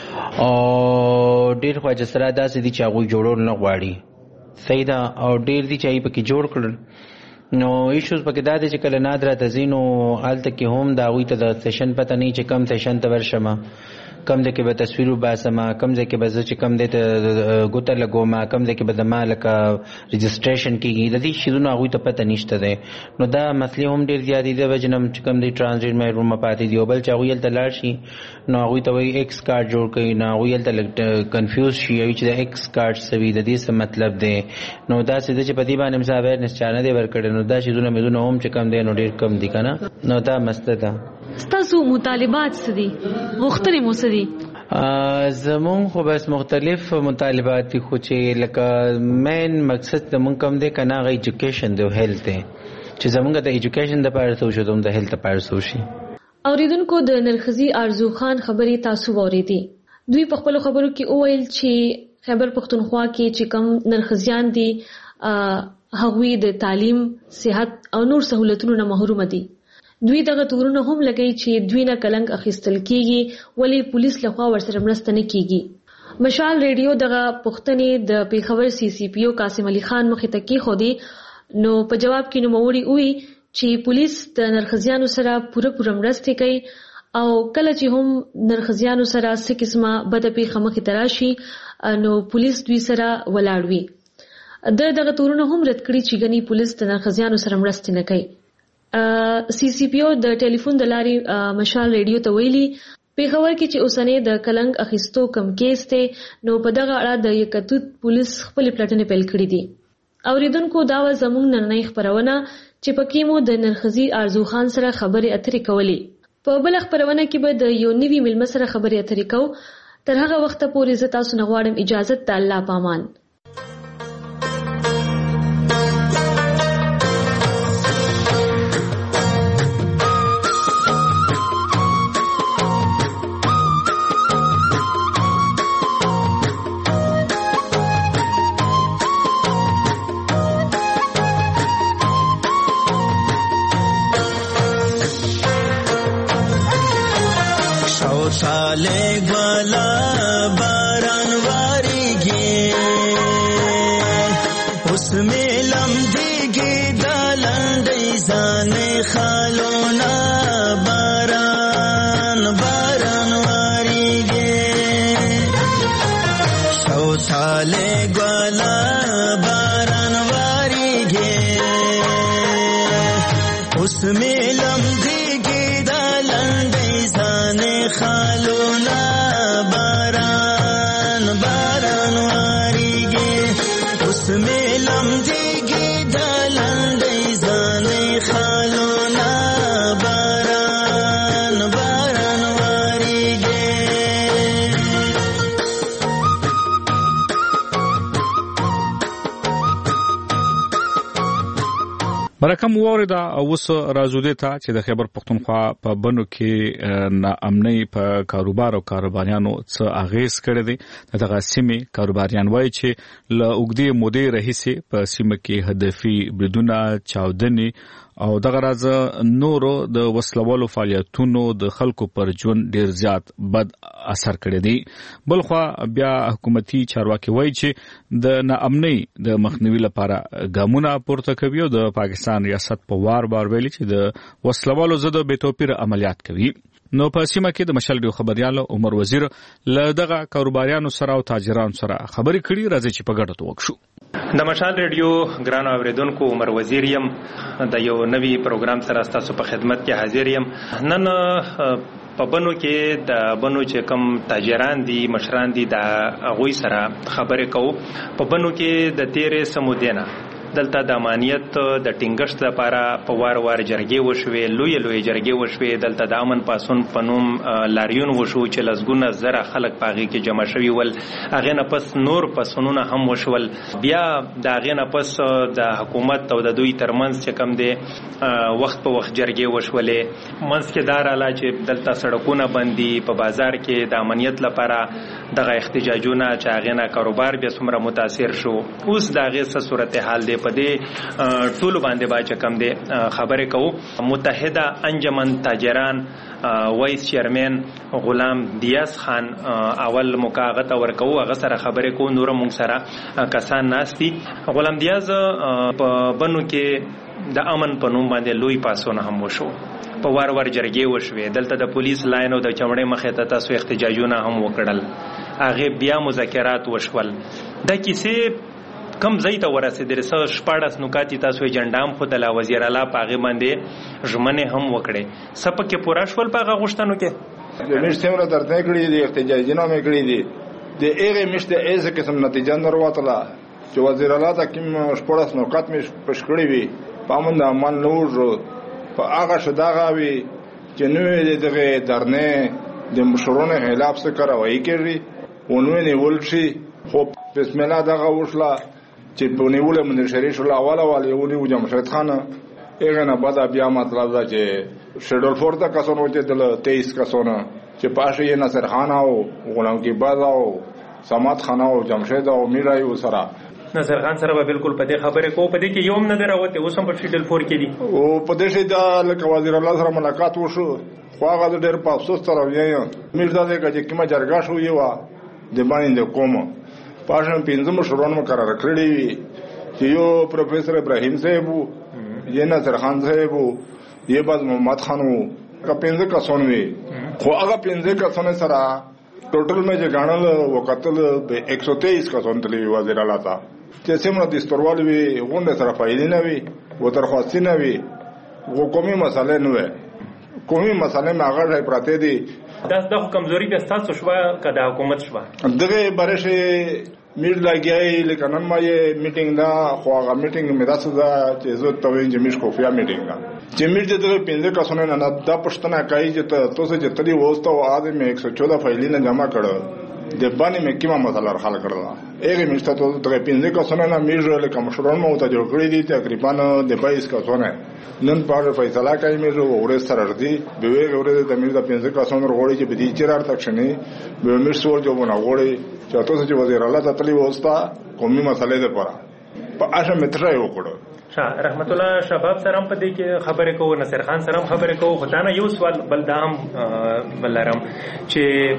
او ډیر خواجه سره دا سدي چې هغه جوړول نه غواړي سیدا او ډیر دي چې په کې جوړ کړل نو ایشوز پکې دا دي چې کله نادره تزینو حالت کې هم دا وي ته د سیشن پته نه چې کم سیشن ته ورشمه کم ځای کې به تصویر وباسم، کم ځای کې به زه چې کم دی ته ګوته لګوم، کم ځای کې به زما لکه رجسټریشن کېږي، د دې شیزونو هغوی ته پته نشته دی. نو دا مسلې هم ډېر زیاتې د وجې نه چې کم دی ټرانزیټ محرومه پاتې دي. او بل چې هغوی هلته لاړ شي نو هغوی ته وایي ایکس کارډ جوړ کړي، نو هغوی هلته لږ کنفیوز شي چې د ایکس کارډ څه وي، د دې څه مطلب دی. نو داسې ده چې په دې باندې مثلا اویرنس چا نه دی ورکړی، نو دا شیزونه میزونه هم چې کم دی نو ډېر کم دي که نه. نو دا مسله ده. ستاسو مطالبات څه دي؟ غوښتنې مو څه دي؟ زمون خو بس مختلف مطالبات دي، خو چې لکه مین مقصد زمون کوم دی که نه هغه ایجوکیشن دی او هیلث دی، چې زمونږ د ایجوکیشن دپاره څه وشي د هیلث دپاره څه وشي. اوریدونکو د نرښځي آرزو خان خبرې تاسو واورېدې. دوی په خپلو خبرو کې وویل چې خیبر پښتونخوا کې چې کوم نرښځیان دي هغوی د تعلیم، صحت او نور سهولتونو نه محروم دي. دوی دغه تورونه هم لګوي چې دوی نه کلنګ اخیستل کیږي ولې پولیس لخوا ورسره مرسته نه کیږي. مشال ریډیو دغه پوښتنې د پیښور CCPO قاسم علي خان مخې ته کېښودې، نو په جواب کې نوموړي وویل چې پولیس د نرښځیانو سره پوره مرستې کوي او کله چې هم نرښځیانو سره څه قسمه بده پیښه مخې ته راشي نو پولیس دوی سره ولاړ وي. دغه تورونه هم رد کړي چې ګنې پولیس د نرښځیانو سره مرستې نه کوي. CCPO د ټلیفون د لارې مشال ریډیو ته ویلي پیښور کې چې اوسنۍ د کلنګ اخیستو کم کیس ته نو په دغه اړه د یکتوت پولیس خپل پلټنې پیل کړې دي. اوریدونکو دا و زموږ نننۍ خبرونه چې پکې مو د نرښځي آرزو خان سره خبرې اترې کولې. په بل خبرونه کې به د یو نوي مېلمه سره خبرې اترې کوو. تر هغه وخته پورې زه تاسو نه غواړم اجازه د الله پامان. साले ग्वाला बारान वारीगे उसमें लम्दीगे दालंदे जाने खालोना बारान बारान वारीगे साले ग्वाला बारान वारीगे उसमें लम्दीगे दालंदे जाने खालोना बारान बारान वारीगे उसमें लम्दीगे दालंदे जाने खालोना बारान बारान वारीगे. مرکم ووردا اوس راځو دې ته چې د خیبر پښتونخوا په بنو کې ناامنۍ په کاروبار او کاروباریانو څه اغیز کړی دی. دغه سیمې کاروباریان وایي چې له اوږدې مودې راهیسې په سیمه کې هدفي بریدونه، چاودنې او دغه راز نورو د وسلوالو فعالیتونو د خلکو پر ژوند ډیر زیات بد اثر کړی دی. بلخوا بیا حکومتي چارواکي وایي چې د ناامنۍ د مخنیوي لپاره ګامونه پورته کوي او د پاکستان ریاست په وار ویلي چې د وسلوالو ضد بې توپیره عملیات کوي. نو په سیمه کې د مشال ډیو خبريال عمر وزیر له دغه کاروباریانو سره او تاجرانو سره خبرې کړي. راځي چې په ګډه وکړو. د مشال ریډیو ګران اوریدونکو عمر وزیر یم، د یو نوی پروګرام سره تاسو په خدمت کې حاضر یم. نن په بنو کې د بنو چې کم تاجران دي، مشران دي، د غوي سره خبرې کوو. په بنو کې د تیرې سمودینه دلته د امنیت د ټینګښت لپاره په وار جرګې وشوې، لوی جرګې وشوې. دلته د امن پاسون په نوم لاریون وشو چې لسګونه زره خلک پاغي کې جمع شوي ول. هغه نه پس نور پاسونونه هم وشول. بیا د هغه نه پس د حکومت او د دوی ترمنځ چې کم دي وخت په وخت جرګې وشولې. منځ کې دار اله چې دلته سړکونه بندي، په بازار کې د امنیت لپاره دغه احتجاجونه چې هغه نه کاروبار بیا څومره متاثر شو. اوس د هغه څه صورتحال دی په دې ټول باندې باچ کم دي خبرې کوو. متحده انجمن تاجران وایس چیرمن غلام دیاز خان اول مکاغت ورکو، هغه سره خبرې کوو. نور موږ سره کسان ناشتي. غلام دیاز په بنو کې د امن په نوم باندې لوی پاسونه هم وشو. په وار جرګې وشوې. دلته د پولیس لاین او د چمړې مخې ته تاسو احتجاجونه هم وکړل، هغه بیا مذاکرات وشول. دا کیسې کم ځای ته ورسېدل؟ 14 نکات تاسو ایجنډا هم خدلا وزیر اعلی په هغه باندې ژمنې هم وکړې، سپکه پوره شول په هغه غوښتنو کې؟ زموږ څومره درته کړی دي احتجاجونه مې کړی دي، د هغه مشته ایزه قسم نتیجه نه وروتله چې وزیر اعلی ته کوم 14 نکات مې پېښ کړی وي په امن د امان نور په هغه شداغه وي چې نوې دغه درنه د مشرونو خلاف څه کاروایی کوي ونوې نیول شي. خو بسم الله دغه وشله چې په نیول من شریش الله والا یونی و جمشید خان هغه نه بعد بیا مطلب دا چې شیډول 4 ته کسانو چې دل 23 کسانو چې پاشه یې نصر خان او غلام کی باز او سمات خان او جمشید او میرای وسره نصر خان سره به بالکل په دې خبره کو په دې کې یوم نه دراوته اوس هم په شیډل 4 کې دي او په دې شي دا لکه وزیر الله سره ملاقات وشو خو هغه ډېر په افسوس سره ویاي میرزا دې چې کومه جرګه شو یو د باندې کوم پاشم پنځم شورون مقرر کړی وي چې یو پروفیسور ابراهیم صاحب یې نصر خان صاحب یې باز محمد خانو کا پنځه کسان وي خو هغه پنځه کسان سره ټوټل مې چې غاڼل وکتل به 123 کسان تللی وزیر اعلی تا چې سیمه د استوروال وی غونډه سره فایلې نه وي و درخواستي نه وي حکومي مسالې نه وي قومي مسالې ما هغه پراته دي دا د کمزوري د تاسو شو کده حکومت شو دغه برشه میر لګیای لکه نن ما یې میټینګ دا خو هغه میټینګ مې داسه دا چې زه ته وین چې میش خفیا میټینګ دا چې میر دغه پنځه کسونه نه دا پښتنه کوي چې تاسو چې تدي وسته او اده مې 114 فایلې نه جمع کړو د باندې مې کیما مسله حل کړل هغه میشته ته دغه پنځه کسونه نه میر لکه مشرون مو ته جوړ کړی دي تقریبا د 22 کسونه نن په فیصله کوي مې ورې سره ردي به ورې د میر د پنځه کسونه غوړي چې بدی چیرار تک شنه به میر سور جو بنا غوړي چې تاسو چې وزیر الله تعالی وستا قومي مسلې ده پره په اشه متره یو کړو رحمت الله شباب سره په دې کې خبرې کوو نصر خان سره خبرې کوو خدانه یو سوال بلدام بلرم چې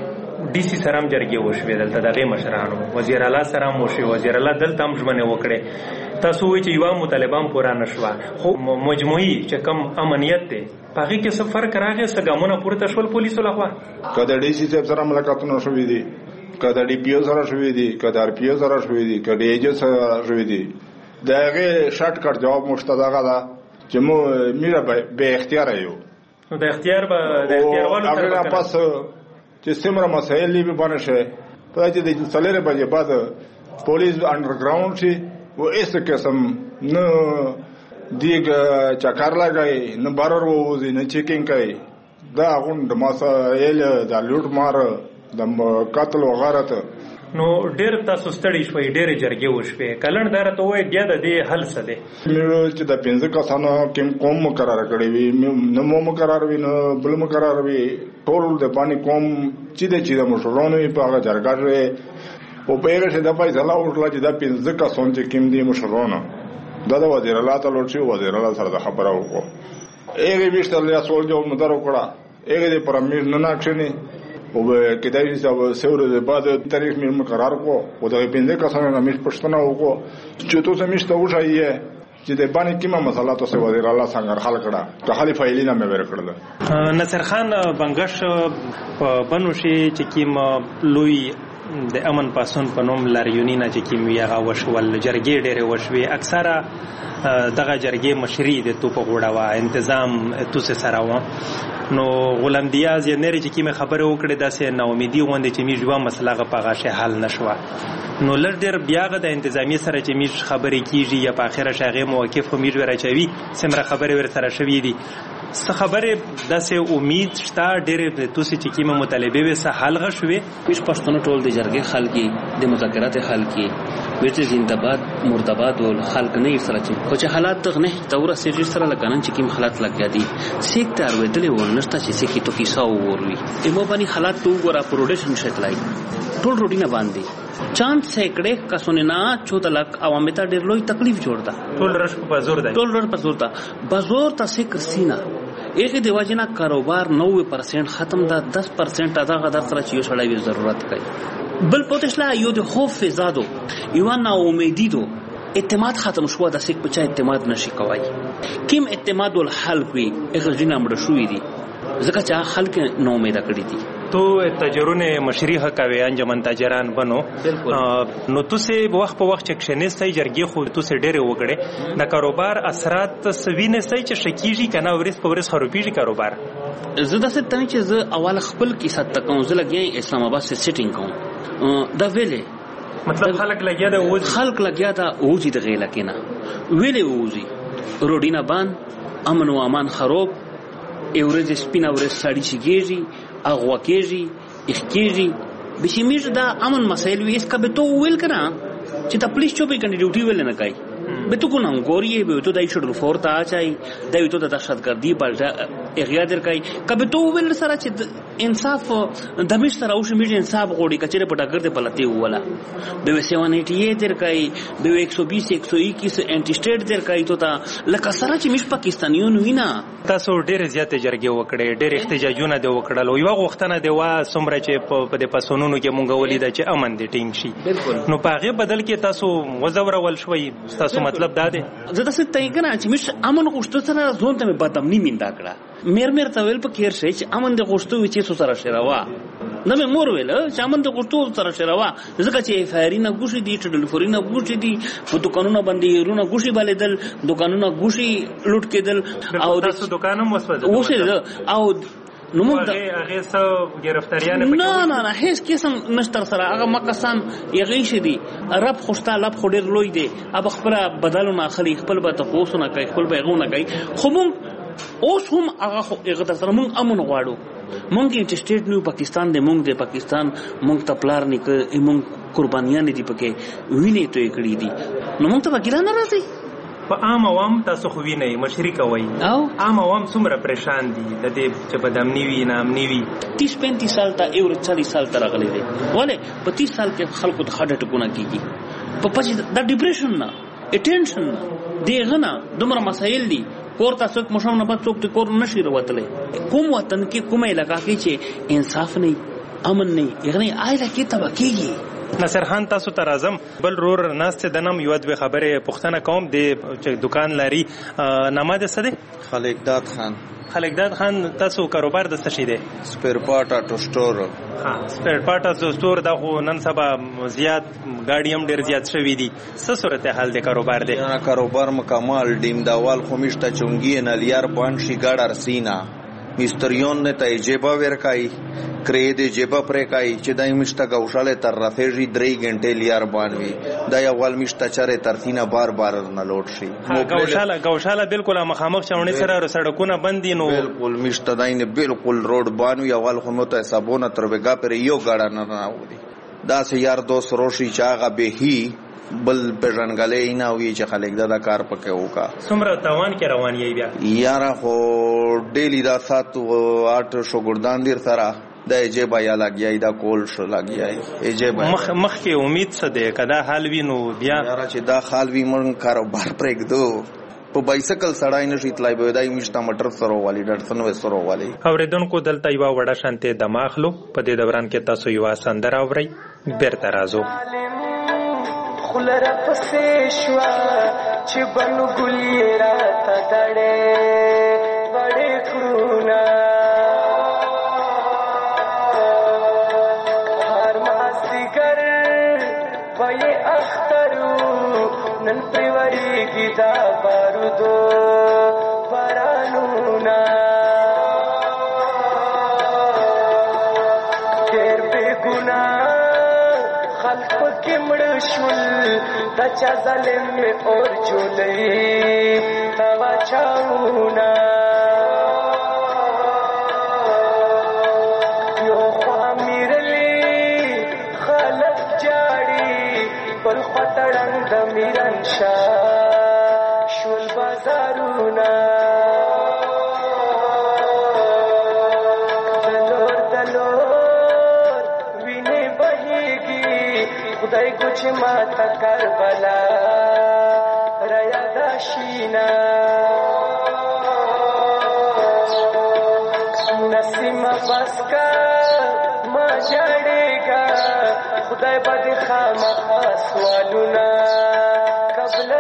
ډي سي سره جرګې وشوې دلته دغه مشرانو وزیر اعلی سره مو شو وزیر اعلی دلته هم ژمنه وکړي تاسو وی چې یو مطالبان پورا نشوا خو مجموعي چې کم امنیت ته پاګه کې څه فرق راغی څه ګامونه پورته شول پولیسو لخوا کله ډي سي سره ملاقاتونه شوې دي کله ډي پی او سره شوې دي کله ار پی او سره شوې دي کله ای جی سره شوې دي دغه شارټ کټ جواب مشتدغه دا چې مو میره به اختیار یو نو د اختیار به د اختیار والو هغه پاس چې سیمره مسایل لی به باندې شه په دې د څلره بجې بعد پولیس انډرګراوند شي و ایسه قسم نو دیګ چکر لګای نه بارور وځي نه چیکینګ کوي دا غوند مسایل د لوټ مار د قتل وغیرہ نو ډېر تاسو ستړي شوي ډېر جرګې وشوي کلندار ته وای بیا د دې حل څه دی چې د پنځه کسانو کوم قوم مقرر کړی وي نو مو مقرر وي نو بل مقرر وي ټول د باندې قوم چې د مشرانو په هغه جرګه او په هغه څه د فیصله وکړه چې د پنځه کسانو چې کوم دي مشرانو دا د وزیر الله تعالی چې وزیر الله سره خبره وکړه هغه وشتل یا سوال جو مدار وکړه هغه د پرمیر نه ناکښنی او کدای شي سور د بعد تاریخ مې مقرر کو او د پنځه کسانو نه مې پښتنه وکړو چې تاسو مشته وشایې چې د باندې کیمه مسله تاسو وزیر الله څنګه حل کړه که خالي فایلې نه مې ورکړل نصر خان بنگش په بنوشي چې کیمه لوی د امن پاسون په نوم لاریونینا چې کیمیا وشول جرګې ډېرې وشوي اکثره دغه جرګې مشري د توپ غوړاوه تنظیم توسه سره و نو غلام دیاز یې نری چې کیمه خبره وکړه داسې ناامیدي غونډه چې می جوه مسله په غاشه حل نشوه نو لږ ډېر بیاغه د انتظامی سره چې می خبرې کیږي یا په اخره شاغه موقف می ور چوي سمره خبره ور سره شوې دي څه خبره داسې امید شته ډېر توسه چې کیمه مطالبه وسه حل غشوي مش پښتون ټول د جرګې خلک د مذاکرات حل کی وچ زنده‌باد مرده‌باد ول خلک نه سره چې خو چې حالات دغه تور سره سره لګنن چې کوم حالات لګیا دي سیکټر ودلې ورنشته چې سکی تو کیسه وروي ایمو باندې حالات تو ګورا پروډکشن شتلای ټول روټینه باندې چاند سیکړه کسونه نه 14 لک عوامه ته ډېر لوی تکلیف جوړ ده ټول رش په بازور ده ټول رش په بازور ده بازور تاسو کرسینا ایک دیواجنا کاروبار 90% ختم ده 10% هغه در سره چې یو شړای ضرورت کوي بل پوتشلا یو د خوف فزادو یو نا امیدیدو اعتماد ختم شو د سیک په چا اعتماد نشي کوي کیم اعتماد ول حل کوي هغه جنا مړ شوې دي ځکه چې خلک نو امید کړی دي تو تاجرون مشري حکوي انجمن تاجران بنو نو تاسو وخت په وخت چکشنستای جرګي خو تاسو ډېر وګړي د کاروبار اثرات سوینه سي چې شکیږي کنه ورس په ورس خروپیږي کاروبار زه د ست تنه چې زه اول خپل کې ست کوم زه لګي اسلام آباد سے سیټینګ کوم دا ویلې مطلب خلک لګیا دا اوځي خلک لګیا دا اوځي د غیلا کینا ویلې اوځي روډینا بان امن و امان خراب اورز سپینا ورز ساړي شيږي اغوا کېږي اخکېږي بشمیش دا امن مسائل وي اس کا به تو ویل کنا چې تا پولیس 24 घंटे ड्यूटी ویل نه کوي به تو کو نام ګوري به تو دای شډل فور تا چای دای تو د دهشتګردي پالټا اغیا در کوي کبه تو ویل سره چې انصاف د مش سره او شمیش انصاف غوړي کچره پټاګر ته پلتي ولا به 788 در کوي به 120 121 انټي سټیټ در کوي تو تا لکه سره چې مش پاکستانیون وینا تاسو ډېر زیاتې جرګې وکړې ډېر احتجاجونه د وکړل او یو غوښتنه دی وا سمره چې په د پسونونو کې مونږ ولید چې امن دي ټینګ شي نو پاغه بدل کې تاسو وزور ول شوي تاسو مطلب دا دی زه تاسو ته کنه چې مش امن غوښتو سره ځون ته بدامنی میندا کړه مېر ته ویل په خیر شي چې امن د غوښتو چې سره شراوا نه مې مور ویل چې امن د غوښتو سره شراوا ځکه چې فایرینه ګوشي دي ټلفورینه ګوشي دي په دکانونو باندې رونه ګوشي باندې دل دکانونو ګوشي لوټ کېدل او تاسو دکانم وسوځل او نو موږ هغه څو گرفتاریان نه هیڅ قسم نشتر سره هغه مکسان یغی شدي رب خوشتا لب خډیر لوی دی اب خبره بدلونه خلی خپل به تاسو نه کوي خپل به غو نه کوي خو موږ اوس هم هغه هغه تر سره موږ امن غواړو موږ چې سټیټ نیو پاکستان دی موږ د پاکستان موږ ته پلار نه کوي موږ قربانیان دي پکې ویني ته کړی دي نو موږ ته وکیلان راځي په عام عوام تاسو خو وینئ مشري کوي او عام عوام څومره پریشان دي د دې چې بدامنی وي نامنی وي 30-35 سال ته اور 40 سال ته راغلي دي ولې په 30 سال کې خلکو ته خډه ټکونه کیږي په پچ د ډیپریشن نه اټینشن دیغه نه دومره مسایل دي کور تاسو مشام نه پات څوک کور نشي وروتلې کوم وطن کې کومه علاقہ کې چې انصاف نه امن نه یعنی آیله کې تبکیږي نصر خان تاسو ته راځم بل رور ناست دنم یو د خبره پښتنه کوم د دکان لري نامه ده سده خلقداد خان تاسو کاروبار د څه شي دی سپیر پارټ اټو سٹور سپیر پارټ اټو سٹور دا خو نن سبا زیات ګاډیم ډیر زیات شوی دي څه صورت حال د کاروبار دی کاروبار مکمل ډیم داوال خمیشته چونګي نه لیار پانشي ګاډ ارسینا مستریون نه ته جيبه ورکای کرې دې جيبه پرې کای چې دای مشته غوښاله تر رافېږي 3 غنټې لیار باندې دا یو ول مشته چره ترتینه بار نه لوټ شي غوښاله بالکل مخامخ چاوني سره سړکونه بند دي نو بالکل مشته داینه بالکل روډ باندې یو ول خو ته حسابونه تر وګا پر یو غاډه نه راوړي دا سه یار دوست روشي چاغه به هی بل پېژنګلې نه وی چې خلک دا کار پکې وکا څومره تاوان کې روان یې بیا یاره خو ډیلی دا 7-8 شوګردان دیر سره د ایجبا یا لګیای دا کول شو لګیای ایجبا مخ کې امید څه ده کدا حال وینو بیا یاره چې دا حال وی مون کاروبار پرېګ دو په بایسکل سړای نشي تلای به دای مشته موټر سره والی ډټسن و سره والی اوریدونکو دلته یو وړه شانته دماغلو په دې دوران کې تاسو یو سندر اوري بیرته راځو خلرا پسې شوا چې بنو ګلې راته دړې وړې کړونا هر مازدیګر وې اخترو نن پریوړېږي دا بارودو بارانونا ډېر بې ګناه خلق پکې مړ شول دا چا ظالم میں اور جولئی توا چاونا یو خوا میرلی خلق جاڑی بل خطرن دا میرن شا شول بازارونا خدای کچھ ماتا کربلا ریا داشینا نسیم بس کا ما جاڑے گا خدای بد خام خاص والونا قبل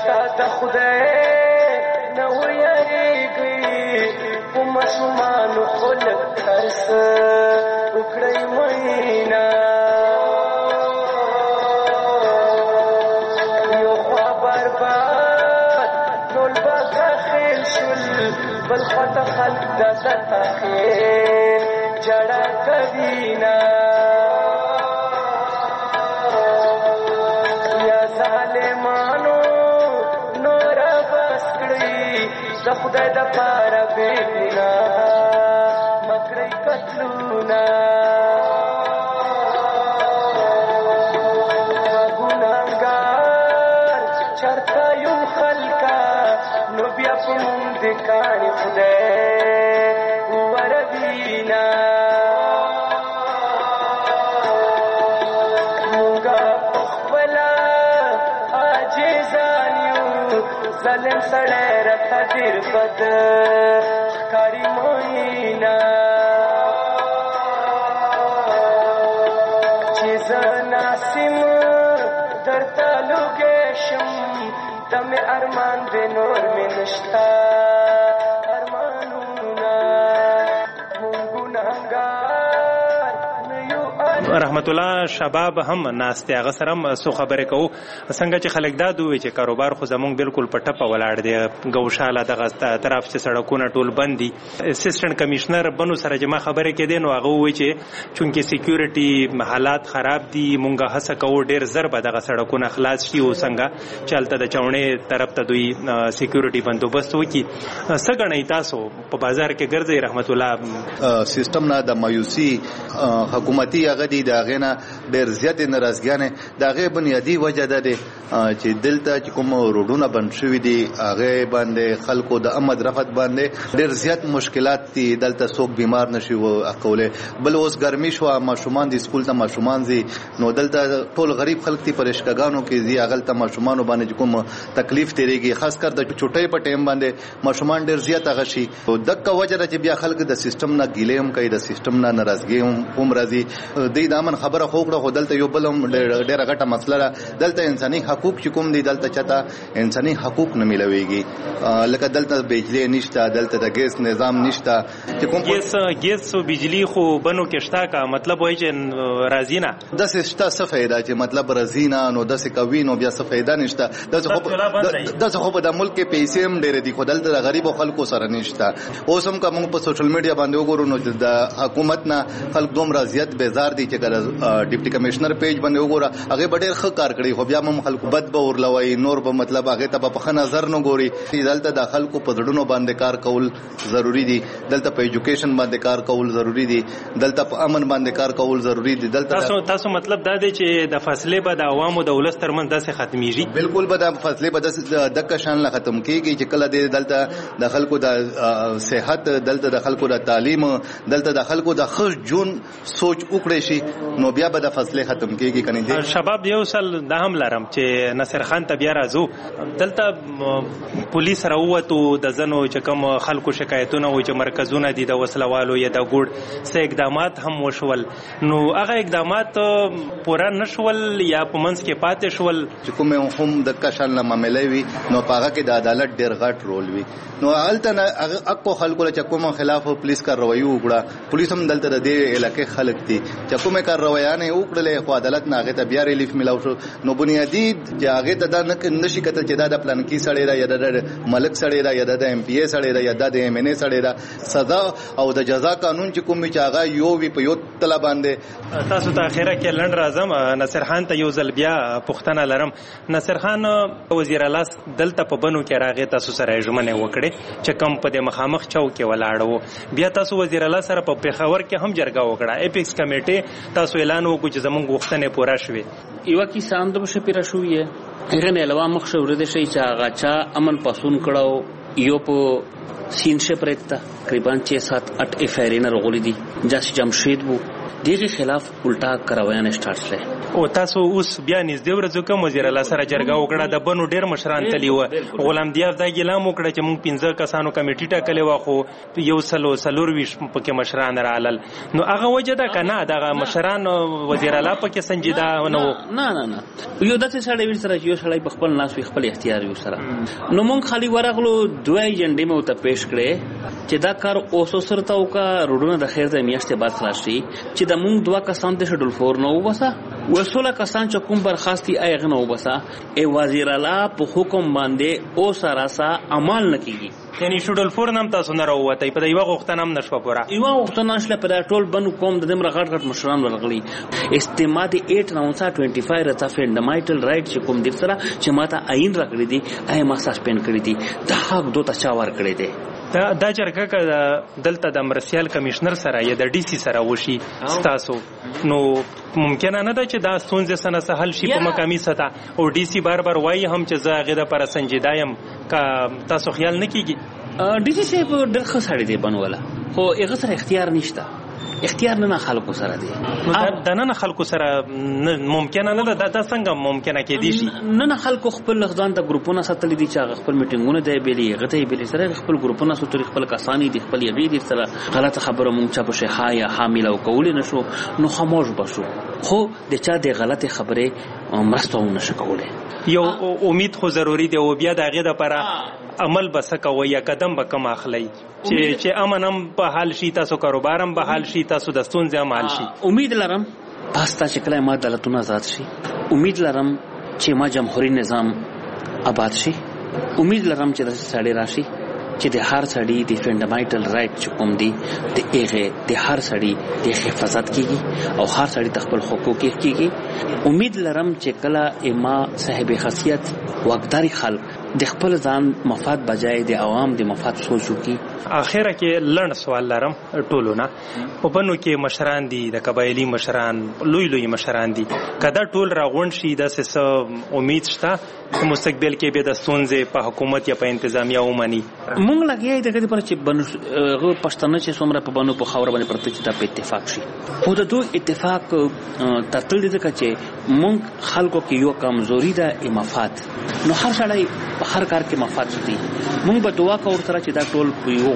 چاته د خدای نه ویریږي په ماشومانو خلک ترس وکړئ مینا یو خوا برباد ټول به داخل شول بل خوا ته خلک د تخیل جړه کوینه د خدای د پاره بینا مکرې کتلونا ګناګار چرته یو خلکا نو بیا په مونږ د کاڼي خدای وربینا مونږه خپله عاجزان یو ظالم سړی راته ډېر بد ښکاري مینا چې زه ناسم درته لوګی شم د مې ارمان دی نور مې نشته ارمانونه مونږ ګناهګار نه یو رحمت الله شباب هم ناست هغه سره هم څو خبرې کوو څنګه چې خلک دا دوی چې کاروبار خو زمونږ بالکل په ټپه ولاړ دی ګوشاله دغه طرف چې سړکونه ټول بند دي اسسټنټ کمشنر بنو سره چې ما خبرې کېدې نو هغه ووایي چې چونکې سکیورټي حالات خراب دي مونږ هڅه کوو ډېر زر به دغه سړکونه خلاص شي او څنګه چې هلته د چوڼې طرف ته دوی سکیورټي بندوبست وکړي څه ګڼئ تاسو په بازار کې ګرځئ رحمت الله سیستم نه د مایوسي حکومتي هغه دي د هغې نه ډېر زیاتې ناراضګیانې د هغې بنیادي وجه ده دی چې دلته چې کوم روډونه بند شوي دي هغې باندې خلکو د امد رفت باندې ډېر زیات مشکلات دي دلته څوک بیمار نشي کولی بل اوس ګرمي شوه ماشومان دي سکول ته ماشومان ځي نو دلته ټول غریب خلک دي په رشکهګانو کې ځي هغلته ماشومانو باندې چې کوم تکلیف تېرېږي خاص کر د چوټۍ په ټایم باندې ماشومان ډېر زیات هغه شي دغه وجه ده چې بیا خلک د سیستم نه ګیلې هم کوي د سیستم نه ناراضګي هم راځي دوی د امن خبره خو کړه خو دلته یو بل هم ډېره غټه مسله ده دلته انساني حقوق چې کوم دي دلته چاته انساني حقوق نه میلاویږي لکه دلته بجلی نشته دلته د ګیس نظام نشته چې کوم ګیس او بجلی خو بنو کې شته کا مطلب وایي چې راځي نه داسې شته څه فایده چې مطلب راځي نه نو داسې کوي نو بیا څه فایده نشته داسې خو په د ملک کې پیسې هم ډېرې دي خو دلته د غریبو خلکو سره نشته اوس هم که موږ په سوشل میډیا باندې وګورو نو د حکومت نه خلک دومره زیات بیزار دي چې کله ډیپټي کمشنر پیج باندې وګوره هغه ډېر ښه کار کړی خو بیا هم خلکو بد به ورلوي نور به مطلب هغه ته په ښه نظر نه ګوري دلته د خلکو په زړونو باندې کار کول ضروری دي دلته په ایجوکیشن باندې کار کول ضروری دي دلته په امن باندې کار کول ضروری دي دلته تاسو مطلب دا دی چې د فاصله به د عوامو د ولس ترمنځ داسې ختميږي بالکل به د فاصله به د کشان لا ختم کیږي چې کله دلته د خلکو د صحت دلته د خلکو د تعلیم دلته د خلکو د ښه ژوند سوچ وکړي شي نو بیا به د فاصله ختم کیږي کني دي شباب یو سل د هم لرم چې نصر خان ته بیا راځو دلته پولیس راووتو د زنو چې کوم خلکو شکایتونه و چې مرکزونه دي د وسلوالو یا د ګوډ څه اقدامات هم وشول نو هغه اقدامات پوره نشول یا په منځ کې پاتې شول چې کوم هم د کشان نه معاملې وي نو پاغه کې د عدالت ډېر غټ رول وي نو هلته اکو خلکو چې کوم خلاف پولیس کاروایی وکړه پولیس هم دلته د دې علاقې خلک دي چې کومه کاروایانه وکړلې خو عدالت نه هغه ته بیا ریلیف ملاو شو نو بنیادی چې هغه ته دا نشي کتل چې دا د پلان کې سړی دا یا د ملک سړی دا یا د ایم پی ای سړی دا یا د ایم ان ای سړی دا سزا او د جزا قانون چې کوم چې هغه یو وی په یو تل باندې تاسو ته اخیره کې لند راځم نصر خان ته یو ځل بیا پښتنه لرم نصر خان وزیر اعلی دلته په بنو کې راغی تاسو سره ژمنه وکړي چې کم په د مخامخ چوک کې ولاړو بیا تاسو وزیر اعلی سره په پیښور کې هم جرګه وکړه اپیکس کمیټه تاسو اعلان وکړ چې زمونږ غوښتنې پوره شوې یو کیسه هم د شپیره شوې هغه نه علاوه مخ شو ورته شي چې هغه چا امن پاسون کړهو یو په سینشه پرېکتا تقریبا 6-7-8 افیرینه رغولې دي جاس جمشید وو دغه خلاف الټا کاروایان سٹارټ شله. او تاسو اوس بیا نږدې ورځو کوم وزیر الله سره جرګه وکړه د بنو ډیر مشران تلی و غلام دیاف دا ګلام وکړه چې موږ 15 کسانو کمیټه ټاکلې و خو یو سلور ویش پکې مشران رالل نو هغه وجه دا کنه دغه مشران وزیر الله پکې سنجیده نه یو داسې سړی ویل سره یو سړی په خپل ناس خپل اختیار یو سره نو موږ خالي ورغلو دوه ایجنډې مو ته پیش کړې چې دا کار اوسو سره تا وکا روډونه د خیر د میاشتې بعد خلاص شي چې د موږ دوه کسان د شډول 4 نو وسه وسوله کسان چې کوم برخاستي ایغه نو وبسا ای وزیر الله په حکم باندې او سراسا عمل نکېږي یعنی شډول 4 نام تاسو نه راوته په یو غوښتنه هم نشو پورا یو غوښتنه نشله پر ټول بنو کوم د دمر غټ مشران ورغلي استماد 8 نو 25 رتا فندامنټل رائټ چې کوم د سره چې ماته عین راکړي دي اې ما سسپند کړی دي د حق دوه چا ور کړی دي دا جرګه که دلته د مرسیال کمشنر سره یا د ډي سي سره وشي تاسو نو ممکنه نه ده چې دا ستونزې سره سهل شي په مقامي سطح او ډي سي بار وایي هم چې زه هغه د پر سنجیده یم که تاسو خیال نه کیږي ډي سي صاحب ډېر ښه سړی دی بنوله خو هغه سره اختیار نشته اختیار نه خلکو سره دی د نه خلکو سره ممکنه نه ده دا څنګه ممکنه کې دي شي نه خلکو خپل ځان ته ګروپونه ساتلي دي چې خپل میټینګونه دی بیلي غته بیلي سره خپل ګروپونه ساتلي خپل کسانی دي خپل یغي دي سره غلطه خبره مونږ چا په شي یا حامل او کول نشو نو خاموش بشو خو د چا د غلطه خبره مرستو نشو کوله یو امید خو ضروری دی او بیا دغه د لپاره عمل بسکوي یا قدم به کم اخلي چې امنم په حال شي تاسو کاروبارم به حال شي تاسو د ستونزې هم حال شي امید لرم پاستا چې کله ما دولتونه آزاد شي امید لرم چې ما جمهوریت نظام آباد شي امید لرم چې د سړی راشي چې د هر سړی د فندامنټل رائټ چې کوم دي د هغه د هر سړی د حفاظت کیږي او هر سړی خپل حقوق کیږي امید لرم چې کله ما صاحب خاصیت واقداري خلک د خپل ځان مفاد بجای د عوام د مفاد سوچو کی اخره کې لړ سوال لرم ټولونه په بنو کې مشران دي د قبایلی مشران لوی مشران دي کدا ټول راغون شي د امید شته چې مستقبل کې به د ستونزې په حکومت یا په انتظامیه ومني مونږ لګیای دغه لپاره چې بنو پښتانه چې څومره په بنو په خاور باندې پرته چې په اتفاق شي خو د دوه اتفاق ترتل دي چې مونږ خلکو کې یو کمزوري ده مفاد نو هر سړی هر کار کې مفاد دي مونږ به دعا کوو سره چې دا ټول یو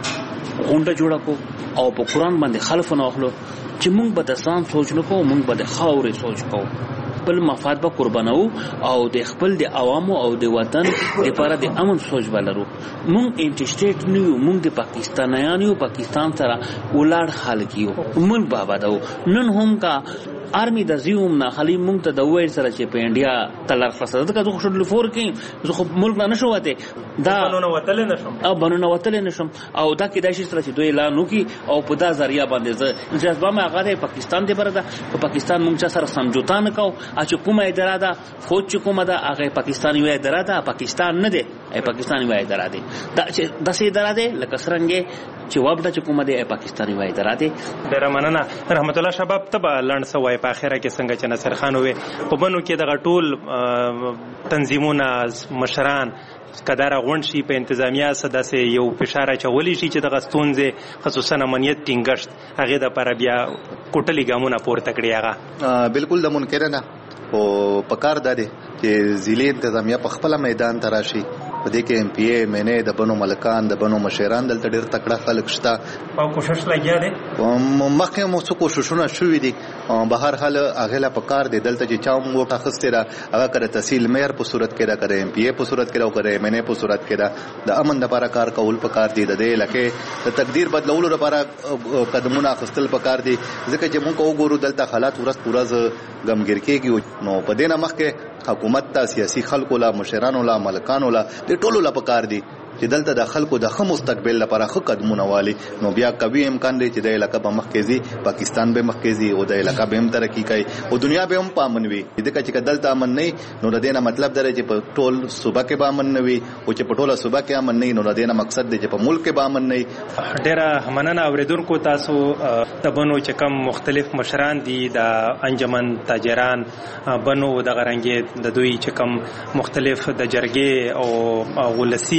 غونډه جوړه کو او په قران باندې خلف نه اخلو چې مونږ به د ځان سوچ نه کوو مونږ به د خاورې سوچ کوو خپل مفاد به قربانو او د خپل د عوامو او د وطن لپاره د امن سوچ ولرو مونږ انټی سټیټ نیو مونږ د پاکستانیانو پاکستان سره ولاړ خلک یو مونږ به آبادو نن هم کا آرمی د زیوم نه خلی مونږ ته د وایي سره چې په انډیا تلر فساد کا زه شډل فور کې زه خو ملک نه نشو وته دا بنونه وتل نشم او بنونه وتل نشم او دا کې د شي سره چې دوی اعلان وکي او په دا ذریعہ باندې زه جذبه ما غره پاکستان دی برده په پاکستان مونږ سره سمجوتا نه کو چې کومه اداره ده فوج چې کومه ده هغه پاکستاني وای اداره ده پاکستان نه دی ای پاکستاني وای اداره ده دا چې اداره ده لکه څنګه چې وابډه چې کومه ده پاکستاني وای اداره ده ډیر مننه رحمت الله شباب تبا لړن سوای په اخره کې څنګه چې نصر خان وې په بنو کې دغه ټول تنظیمونه مشران کدار غونډ شي په انتظامیه سداسه یو فشار چولی شي چې دغه ستونزې خصوصا امنیت ټینګښت هغه د پر بیا کوټلی ګامونه پورته کړی هغه بالکل د منکر نه او پکار ده چې ضلع انتظامیه په خپل میدان تراشي په دې کې ایم پی ای مینه د بنو ملکان د بنو مشران دلته ډېر تکړه خلک شته په کوشش لګیا دي مخکې مو څه کوششونه شوې دي به هر حال هغه لا پکار دي دلته چې چا مو تخصص را هغه کړه تحصیل مېر په صورت کې را کړي ایم پی ای په صورت کې را کړي مینه په صورت کې را د امن لپاره کار کول پکار دي د دې لکه د تقدیر بدلولو لپاره قدمونه اخیستل پکار دي ځکه چې موږ وګورو دلته حالات ورځ غمګیر کېږي نو په دې نه مخکې حکومت ته سیاسي خلکو لا مشرانو لا ملکانو لا د ټولو لا پکار دي چې دلته د خلکو د خو مستقبل لپاره خو قدمونه والي نو بیا کوي امکان دی چې د علاقې په مخکېزي پاکستان به مخکېزي او د علاقې به هم ترقی کوي او دنیا به هم پامنوي دغه چې دلته امن نه نو د دې نه مطلب دی چې په ټول صوبه کې به امن نه وي او چې په ټوله صوبه کې امن نه نو د دې نه مقصد دی چې په ملک کې به امن نه ډېر مننه اوریدونکو تاسو د بنو چې کوم مختلف مشران دي د انجمن تاجران بنو د غرنګي د دوی چې کوم مختلف د جرګې او ولسی چې کوم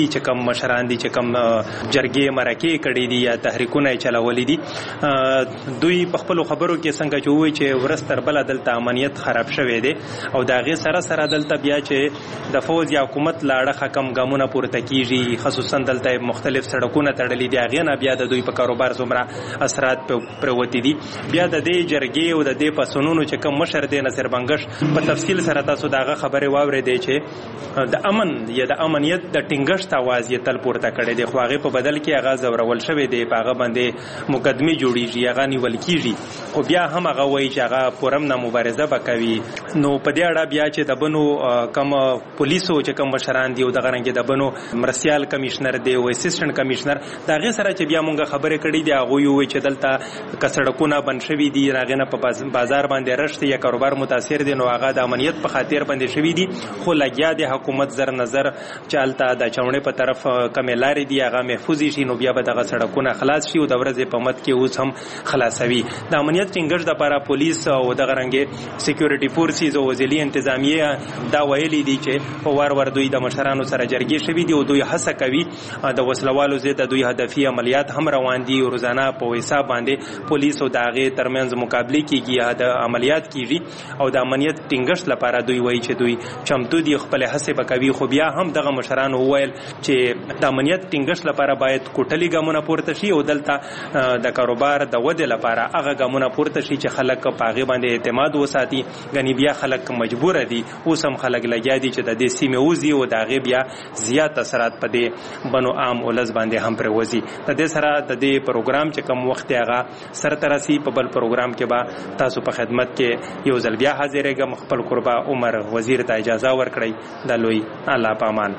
مشران دي چې کوم جرګې مرکې کړې دي یا تحریکونه چلولې دي دوی په خپل خبرو کې څنګه جوړوي چې ورستر بل دلته امنیت خراب شوی دی او دا غي سره دلته بیا چې د فوج یا حکومت لاړه حکم ګامونه پورته کیږي خصوصا دلته مختلف سړکونه تړلې دي هغه نه بیا د دوی په کاروبار څومره اثرات پروتې دي بیا د دې جرګې او د دې پسونونو چې کوم مشر دی نصر بنگش په تفصیل سره تاسو داغه خبره واورې دی چې د امن یا د امنیت د ټینګښت आवाज یې تل پورته کړي دی خو هغه په بدل کې هغه زورول شوی دی په هغه باندې مقدمه جوړیږي هغه نیول کیږي خو بیا هم هغه وایي چې هغه پرم نه مبارزه وکوي نو په دې اړه بیا چې د بنو کم پولیسو چې کوم مشران دی او د غرنګ د بنو مرسیال کمشنر دی او اسسټنټ کمشنر دا غي سره چې بیا مونږه خبره کړې دی هغه یو چې دلته کسړکونه بن شوی دي راغنه په بازار باندې رشت یا کاروبار متاثر دي نو هغه د امنیت په خاطر باندې شوی دي خو لګیا د حکومت زر نظر چالتا د چاونې په طرف کملاري دی هغه محفوظ شي نو بیا به دغه سړکونه خلاص شي او د ورځې په مت کې اوس هم خلاصوي د امنیت ټینګښت لپاره پولیس او د غرنګ سکیورټي فورسز او ځلي انتظامیه دا ویلي دي چې په وار دوی د مشرانو سره جرګې شوي دي او دوی هڅه کوي د وسلوالو ضد دوی هدفي عملیات هم روان دي او روزانه په حساب باندې پولیس او داغه ترمنځ مقابله کیږي د عملیات کیږي او د امنیت ټینګښت لپاره دوی وایي چې دوی چمتو دي خپل هڅه وکوي خو بیا هم دغه مشرانو وویل چې د امنیت ټینګښت لپاره باید کوټلي ګامونه پورته شي او دلته د کاروبار د ودې لپاره هغه ګامونه پورته شي چې خلک په هغه باندې اعتماد وساتي غنی بیا خلک مجبور دي اوس هم خلک لګیا دي چې د دې سیمه وزي او د هغه بیا زیات اثرات پدې بنو عام ولز باندې هم پر وزي د دې سره د دې پروګرام چې کوم وخت هغه سرترسي په بل پروګرام کې با تاسو په خدمت کې یو ځل بیا حاضرېږم خپل قربا عمر وزیر ته اجازه ورکړئ د لوی الله پامان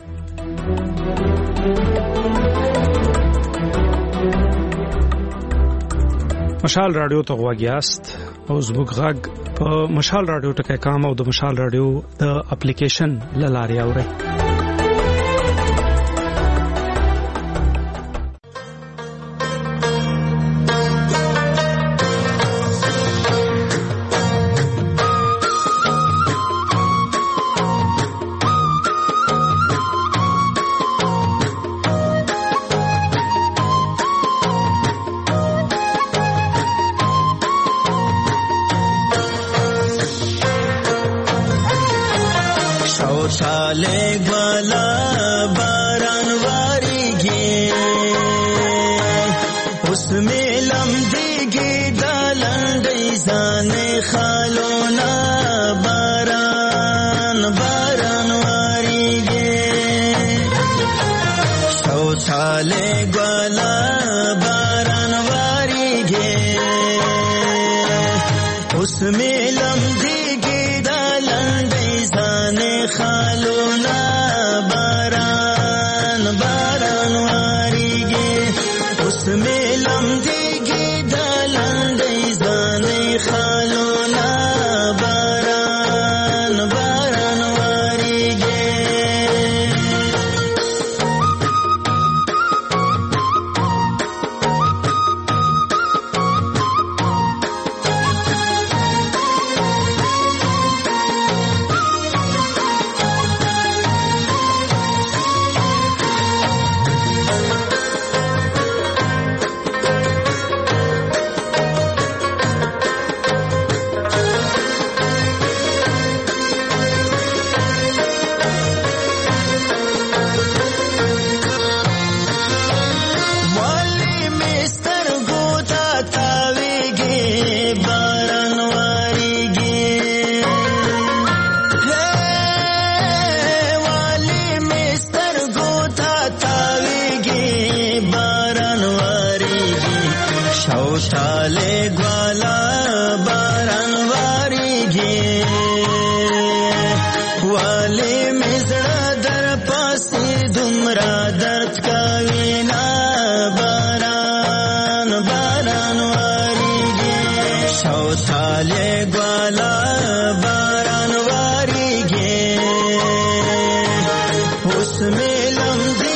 مشال رادیو ته غواګیاست او زموږ غږ په مشال رادیو ټکي کام او د مشال رادیو د اپلیکیشن لاري اوري उसमें लम्हे